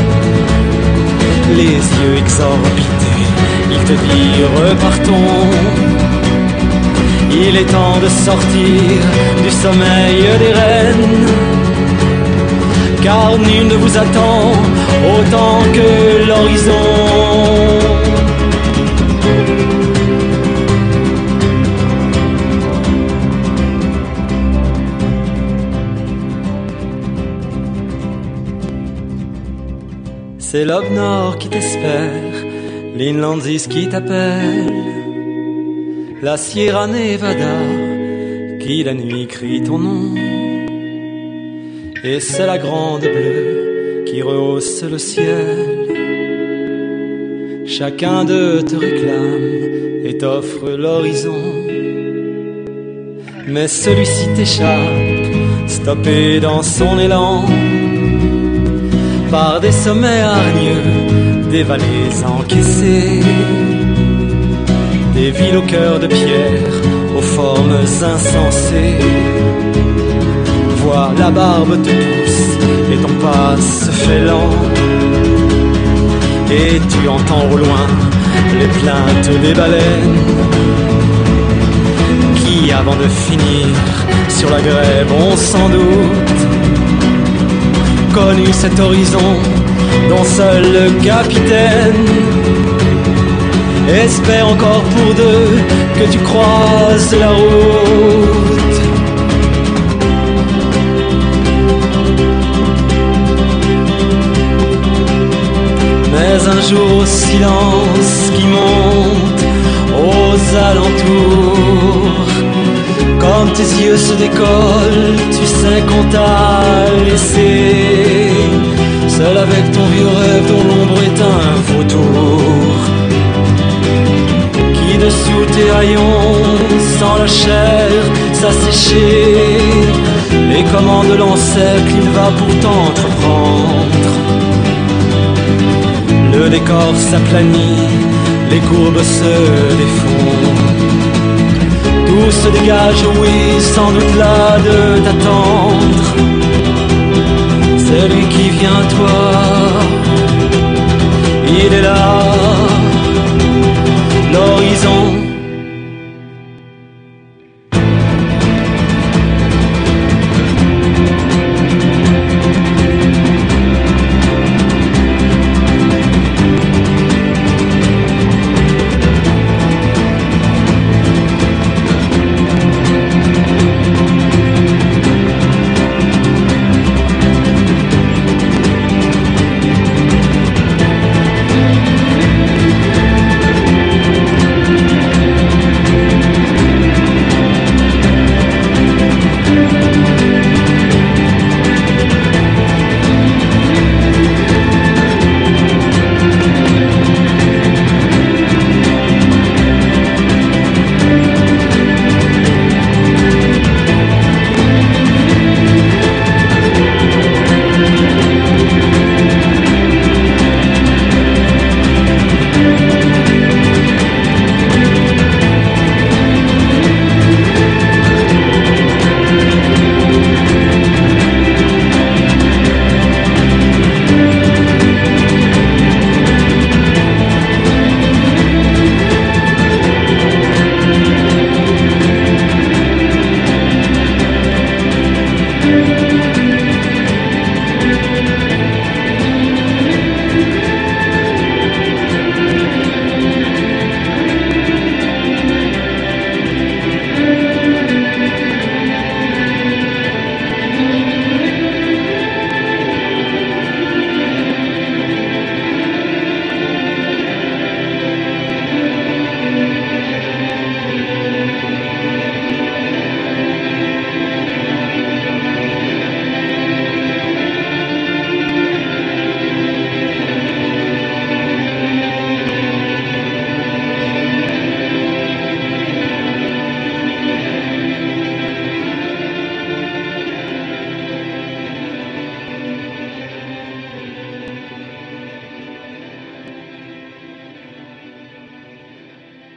les yeux exorbités, il te dit repartons. Il est temps de sortir du sommeil des reines, car nul ne vous attend autant que l'horizon. C'est l'Aube Nord qui t'espère, l'Inlandsis qui t'appelle, la Sierra Nevada qui la nuit crie ton nom. Et c'est la grande bleue qui rehausse le ciel. Chacun d'eux te réclame et t'offre l'horizon. Mais celui-ci t'échappe, stoppé dans son élan, par des sommets hargneux, des vallées encaissées, des villes au cœur de pierre, aux formes insensées. Vois, la barbe te pousse et ton pas se fait lent, et tu entends au loin les plaintes des baleines qui, avant de finir sur la grève, ont sans doute connu cet horizon dont seul le capitaine espère encore pour deux que tu croises la route. Mais un jour au silence qui monte aux alentours, comme tes yeux se décollent, tu sais qu'on t'a laissé seul avec ton vieux rêve dont l'ombre est un vautour, qui dessous tes haillons sent la chair s'assécher, et commande l'encercle, il va pourtant entreprendre. Le décor s'aplanit, les courbes se défont, tout se dégage, oui, sans doute là de t'attendre. C'est lui qui vient à toi, il est là, l'horizon.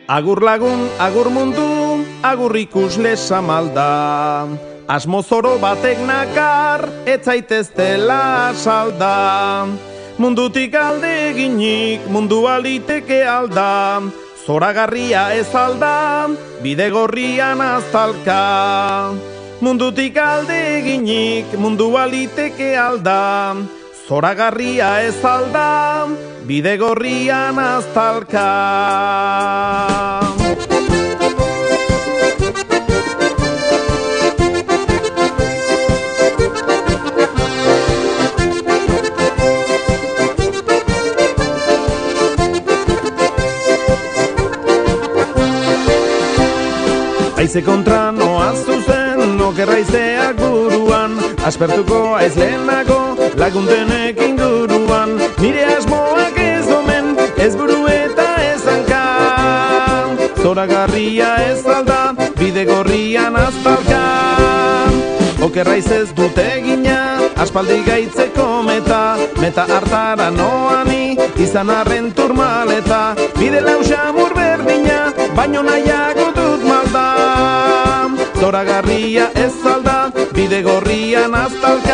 Agur lagun, agur mundu, agur ikusle samalda. Asmo zoro batek nakar, ez zaiteztela salda. Mundutik alde eginik, mundu aliteke alda. Zoragarria ez alda, bide gorrian aztalka. Mundutik alde eginik, mundu aliteke alda. Zoragarria ez alda, bide gorrian aztalka. Aize kontra noaz zuzen, okerraizeak buruan, aspertuko aiz lehenago, lagundenek inguruan. Nire asmoak ez omen, ez buru eta ez hanka. Zoragarria ez alda, bide gorrian aztalka. Okerraiz ez dute egina, aspaldi gaitzeko meta. Meta hartara noani, izan arren turmaleta. Bide lausamur berdina, baino nahiago dut malda. Zoragarria ez alda, bide gorrian aztalka.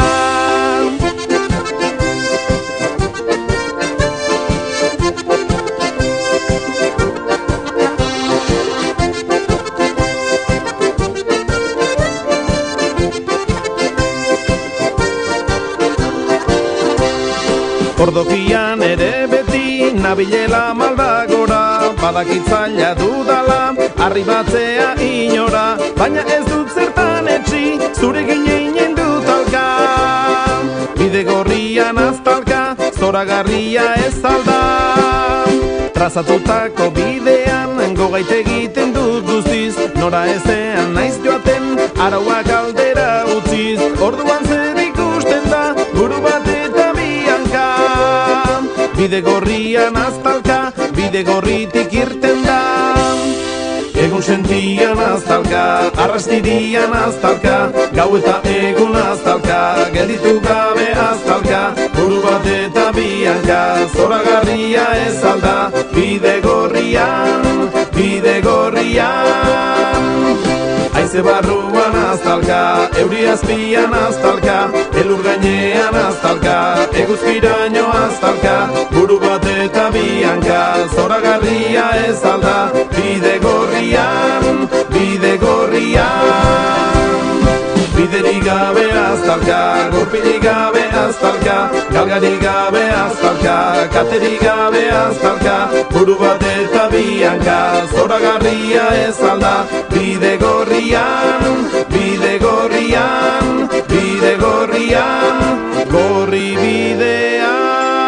Ordokian ere beti nabilela maldagora, badakitzaila dudala, arribatzea inora, baina ez dut zertan etxi, zure gineinen dut alka. Bide gorrian aztalka, zoragarria ez alda. Trazatutako bidean, gogait egiten dut guztiz, nora ezean naiz joaten, arauak aldera utziz. Orduan zer ikusten da, buru bat eta bianka. Bide gorrian aztalka, bide gorritik irten da. Egun sentian aztalka, arrastirian aztalka, gau eta egun aztalka, gelditu gabe aztalka, buru bat eta bianka. Zoragarria ez alda, bide gorrian, bide gorrian. Aize barruan aztalka, euri azpian aztalka, elur gainean aztalka, eguzkiraino aztalka, buru bat eta bianka. Zoragarria ez alda, bide gorrian, bide gorrian. Biderik gabe aztalka, gorpilik gabe aztalka, galgarik gabe aztalka, katerik gabe aztalka, buru bat eta bianka. Zoragarria ez alda, bide gorrian, bide gorrian, bide gorrian, gorri bidean.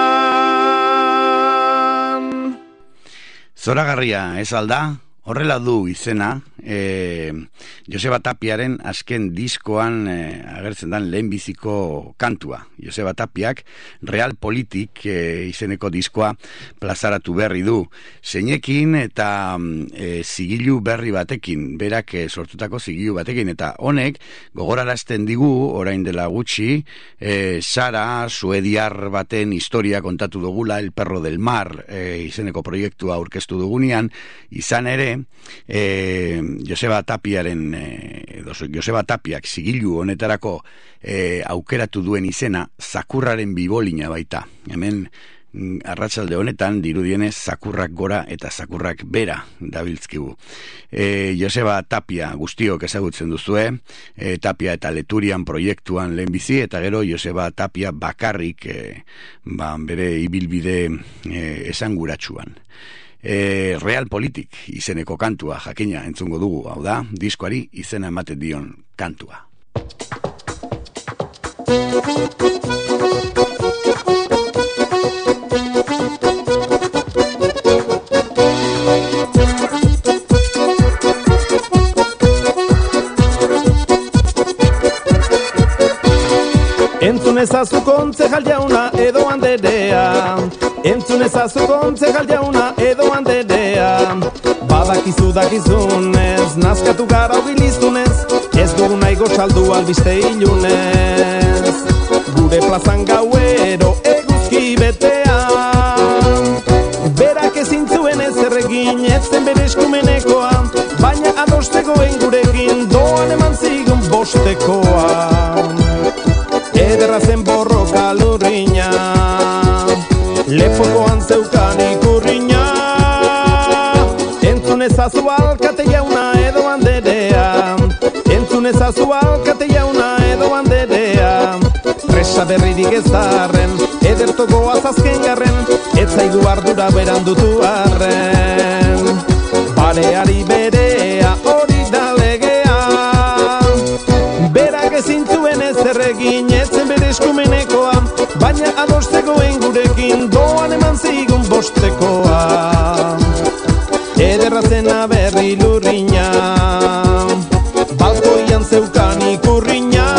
Zoragarria ez alda, horrela du izena, e, Joseba Tapiaren azken diskoan e, agertzen dan lehenbiziko kantua. Joseba Tapiak Realpolitik e, izeneko diskoa plazaratu berri du. Zeinekin eta e, zigilu berri batekin, berak e, sortutako zigilu batekin, eta honek gogorarazten digu, orain dela gutxi, e, Sara, suediar baten historia kontatu dugula, El Perro del Mar e, izeneko proiektua aurkeztu dugunean, izan ere, e, Joseba Tapiaren e, Joseba Tapiak zigilu honetarako e, aukeratu duen izena Zakurraren bibolina baita. Hemen arratsalde honetan dirudienez zakurrak gora eta zakurrak bera dabiltzkigu. E, Joseba Tapia guztiok ezagutzen duzue, e, Tapia eta Leturian proiektuan lehenbizi, eta gero Joseba Tapia bakarrik e, ba, bere ibilbide e, esanguratsuan. E, Realpolitik izeneko kantua jakina entzungo dugu, hau da, diskoari izena ematen dion kantua. Entzun ezazu kontzejal jauna edo anderea, entzun ezazu kontzejal jauna edo anderea. Badakizu dakizunez, nazkatu gara obiliztunez, ez dugu nahi gotxaldu albiste ilunez. Gure plazan gauero eguzki betean, berak ezin zuen ez erregin, etzen bere zegoen gurekin, doan eman zigun bostekoa. Ederra zen borroka lurrina, lepokoan zeukan ikurrina. Entzun ezazu alkate jauna edo handerea, entzun ezazu alkate jauna edo handerea. Presa berririk ez darren, edertoko azazken garren, ez zaigu ardura berandutu arren. Bareari berea hori da legea, berak ezin zuen ezer egin, etzen bere eskumenekoa, baina ados zegoen gurekin, doan eman zigun bostekoa. Ederra zena berri lurrina, balkoian zeukan ikurrina.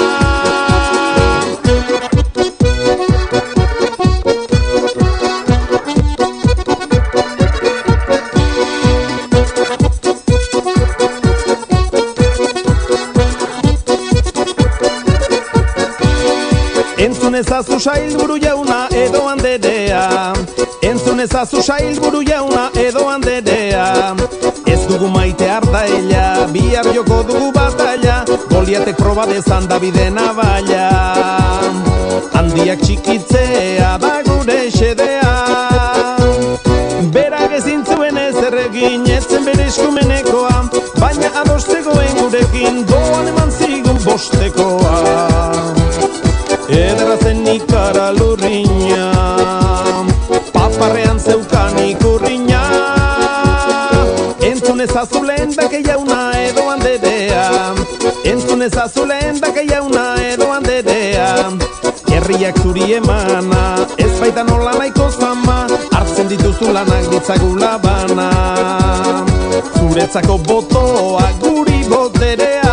Entzun ezazu sailburu jauna edo handerea, entzun ezazu sailburu jauna edo handerea. Ez dugu maite ardaela, bihar joko dugu batalla, Goliatek proba dezan Davide nabala. Handiak txikitzea da gure xedea, berak ezin zuen ezer egin, etzen bere eskumenekoa, baina ados zegoen gurekin, doan eman zigun bostekoa. Ederra zen ikara lurrina, paparrean zeukan ikurrina. Entzun ezazu lehendake jauna edo handerea, entzun ezazu lehendake jauna edo handerea. Herriak zuri emana, ez baita nola nahiko zama, hartzen dituzu lanak ditzagula bana. Zuretzako botoa guri boterea,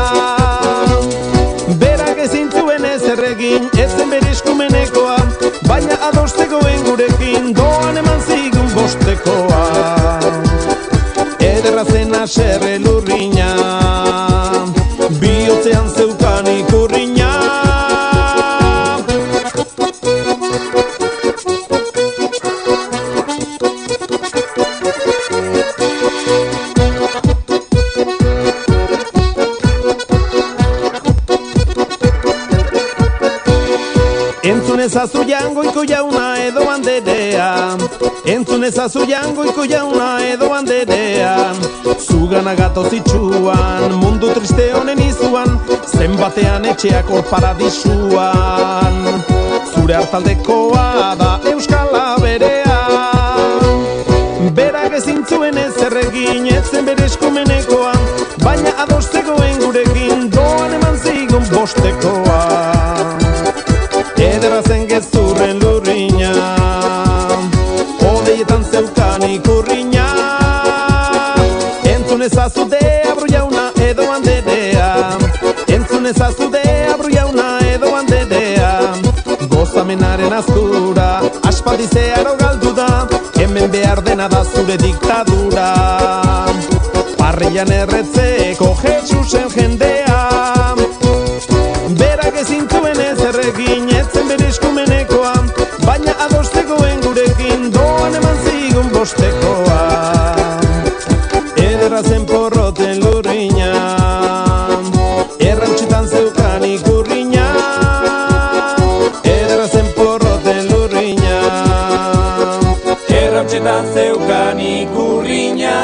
berak ezin zuen ezer egin, ezen bere eskumenekoa, baina ados zegoen gurekin, doan eman zigun bostekoa. Ederra zen haserre lurrina, bihotzean zeukan ikurrina. Entzun ezazu jangoiko jauna edo handerea, entzun ezazu jangoiko jauna edo handerea. Zugana gatoz itxuan, mundu triste honen izuan, zenbatean etxeak hor paradisuan. Zure hartaldekoa da euskala berea, berak ezin zuen ezer egin, etzen bere eskumenekoa, baina ados zegoen gurekin, doan eman zigun bostekoa. Ederra zen gezurren lurrina, odeietan zeukan ikurrina. Entzun ezazu deabru jauna edo handerea, entzun ezazu deabru jauna edo handerea. Gozamenaren azkura, aspaldi zeharo galdu da, hemen behar dena da zure diktadura. Parrilan erretzeko Jesusen jendea, berak ezin zuen ezer egin, etzen bere eskumenekoa, baina ados zegoen gurekin, doan eman zigun bostekoa. Ederra zen porroten lurrina, errantxetan zeukan ikurrina. Ederra zen porroten lurrina, errantxetan zeukan ikurrina.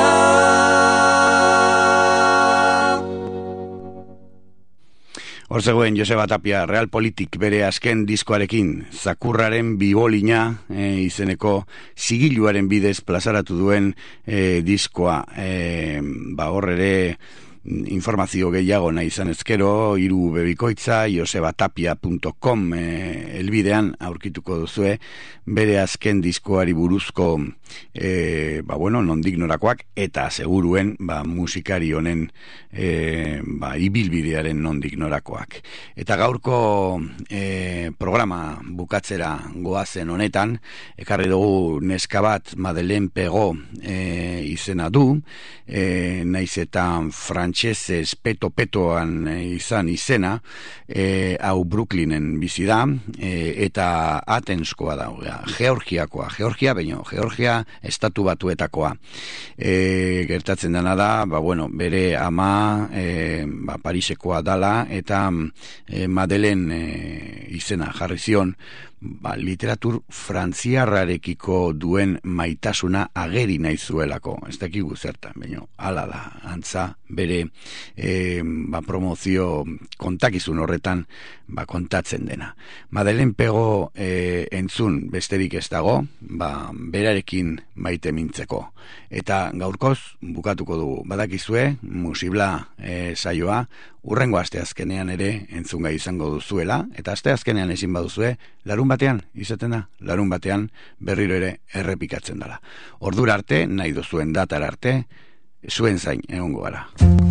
Hor zegoen Joseba Tapia Realpolitik bere azken diskoarekin, Zakurraren bibolina e, izeneko zigiluaren bidez plazaratu duen e, diskoa. E, ba hor ere informazio gehiago nahi izan ezkero, hiru bebikoitza, josebatapia punto com e, elbidean aurkituko duzue bere azken diskoari buruzko e, ba bueno, nondik norakoak, eta seguruen ba, musikari honen e, ba, ibilbidearen nondik norakoak. Eta gaurko e, programa bukatzera goazen honetan, ekarri dugu neska bat Madeleine Pego e, izena du, e, naiz eta Fran frantsesez peto-petoan izan izena, e, hau Brooklynen bizi da, e, eta Atenskoa da, Georgiakoa, Georgia, baino, Georgia estatu batuetakoa. E, gertatzen dena da, ba, bueno, bere ama e, ba, Parisekoa dala, eta e, Madeleine e, izena jarri zion, ba, literatur frantziarrarekiko duen maitasuna ageri nahi zuelako, ez dakigu zertan, baina hala da, antza bere e, ba, promozio kontakizun horretan ba, kontatzen dena. Madeleine Pego e, entzun besterik ez dago, ba, berarekin maite mintzeko. Eta gaurkoz bukatuko dugu, badakizue, Musibla e, saioa, urrengo asteazkenean ere entzungai izango duzuela, eta asteazkenean ezin baduzue, larun batean, izaten da, larun batean berriro ere errepikatzen dela. Ordura arte, nahi duzuen datar arte, zuen zain egongo gara.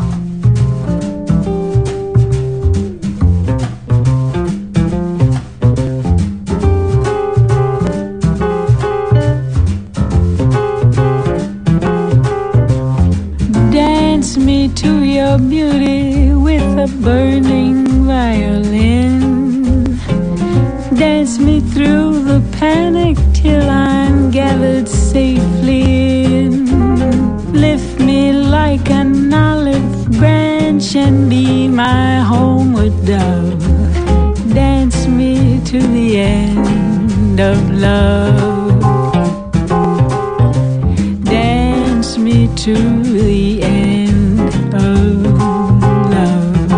Dance me to your beauty with a burning violin. Dance me through the panic till I'm gathered safely in. Lift me like an olive branch and be my homeward dove. Dance me to the end of love. Dance me to the end of love.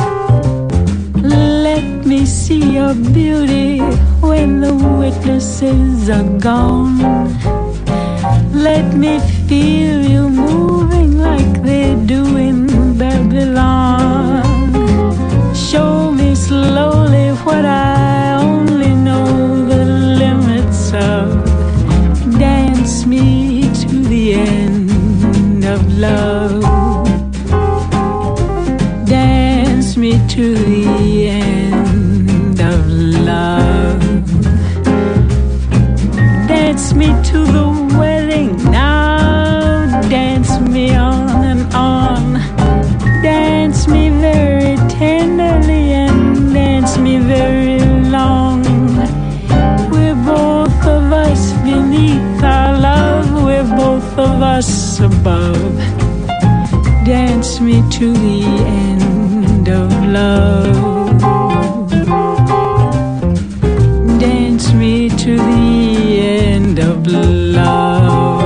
Let me see your beauty when the witnesses are gone. Let me feel you moving like they do in Babylon. Show me slowly what I only know the limits of. Dance me to the end of love. Dance me to the end of love. Dance me to the wedding now. Dance me on and on. Dance me very tenderly and dance me very long. We're both of us beneath our love. We're both of us above. Dance me to the end of love. Dance me to the end of love.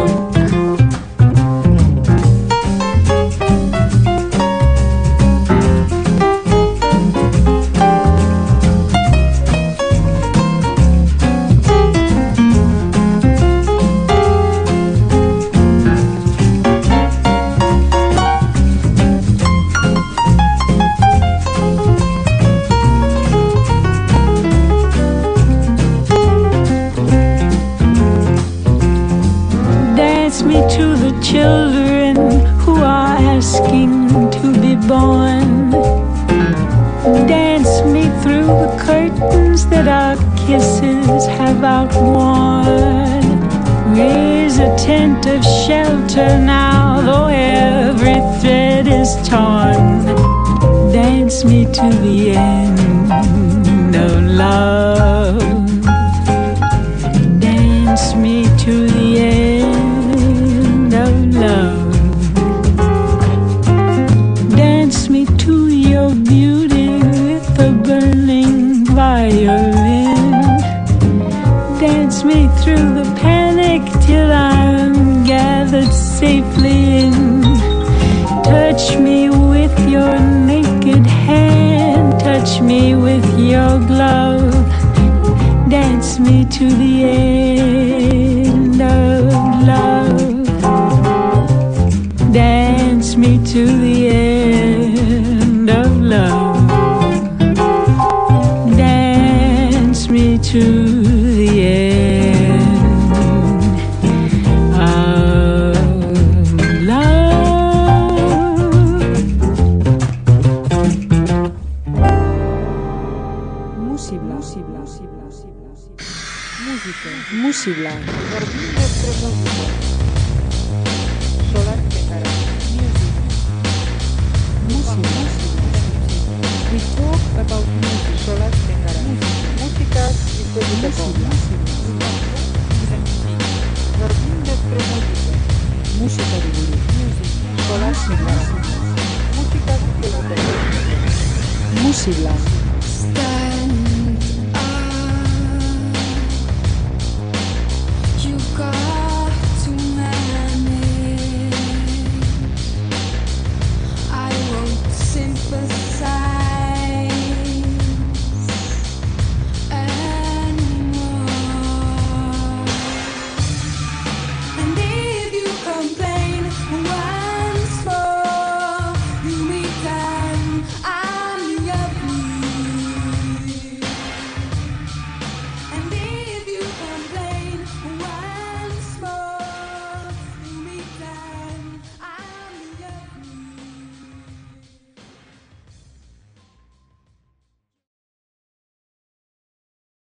Children who are asking to be born. Dance me through the curtains that our kisses have outworn. Raise a tent of shelter now, though every thread is torn. Dance me to the end of love. Dance me to the end of love. Dance me to your beauty with a burning violin. Dance me through the panic till I'm gathered safely in. Touch me with your naked hand. Touch me with your glove. Dance me to the end of love. Dance me to the end of love. Dance me to the end of love. Musibla, musibla, musibla, música, musibla. Jardín de Solar de Cara. about music. Solasten gara. Musikaz hitz egiteko. Berdin desprez egiten. Musikari buruz. Solasten gara. Musikaz hitz egiteko. Musiklan.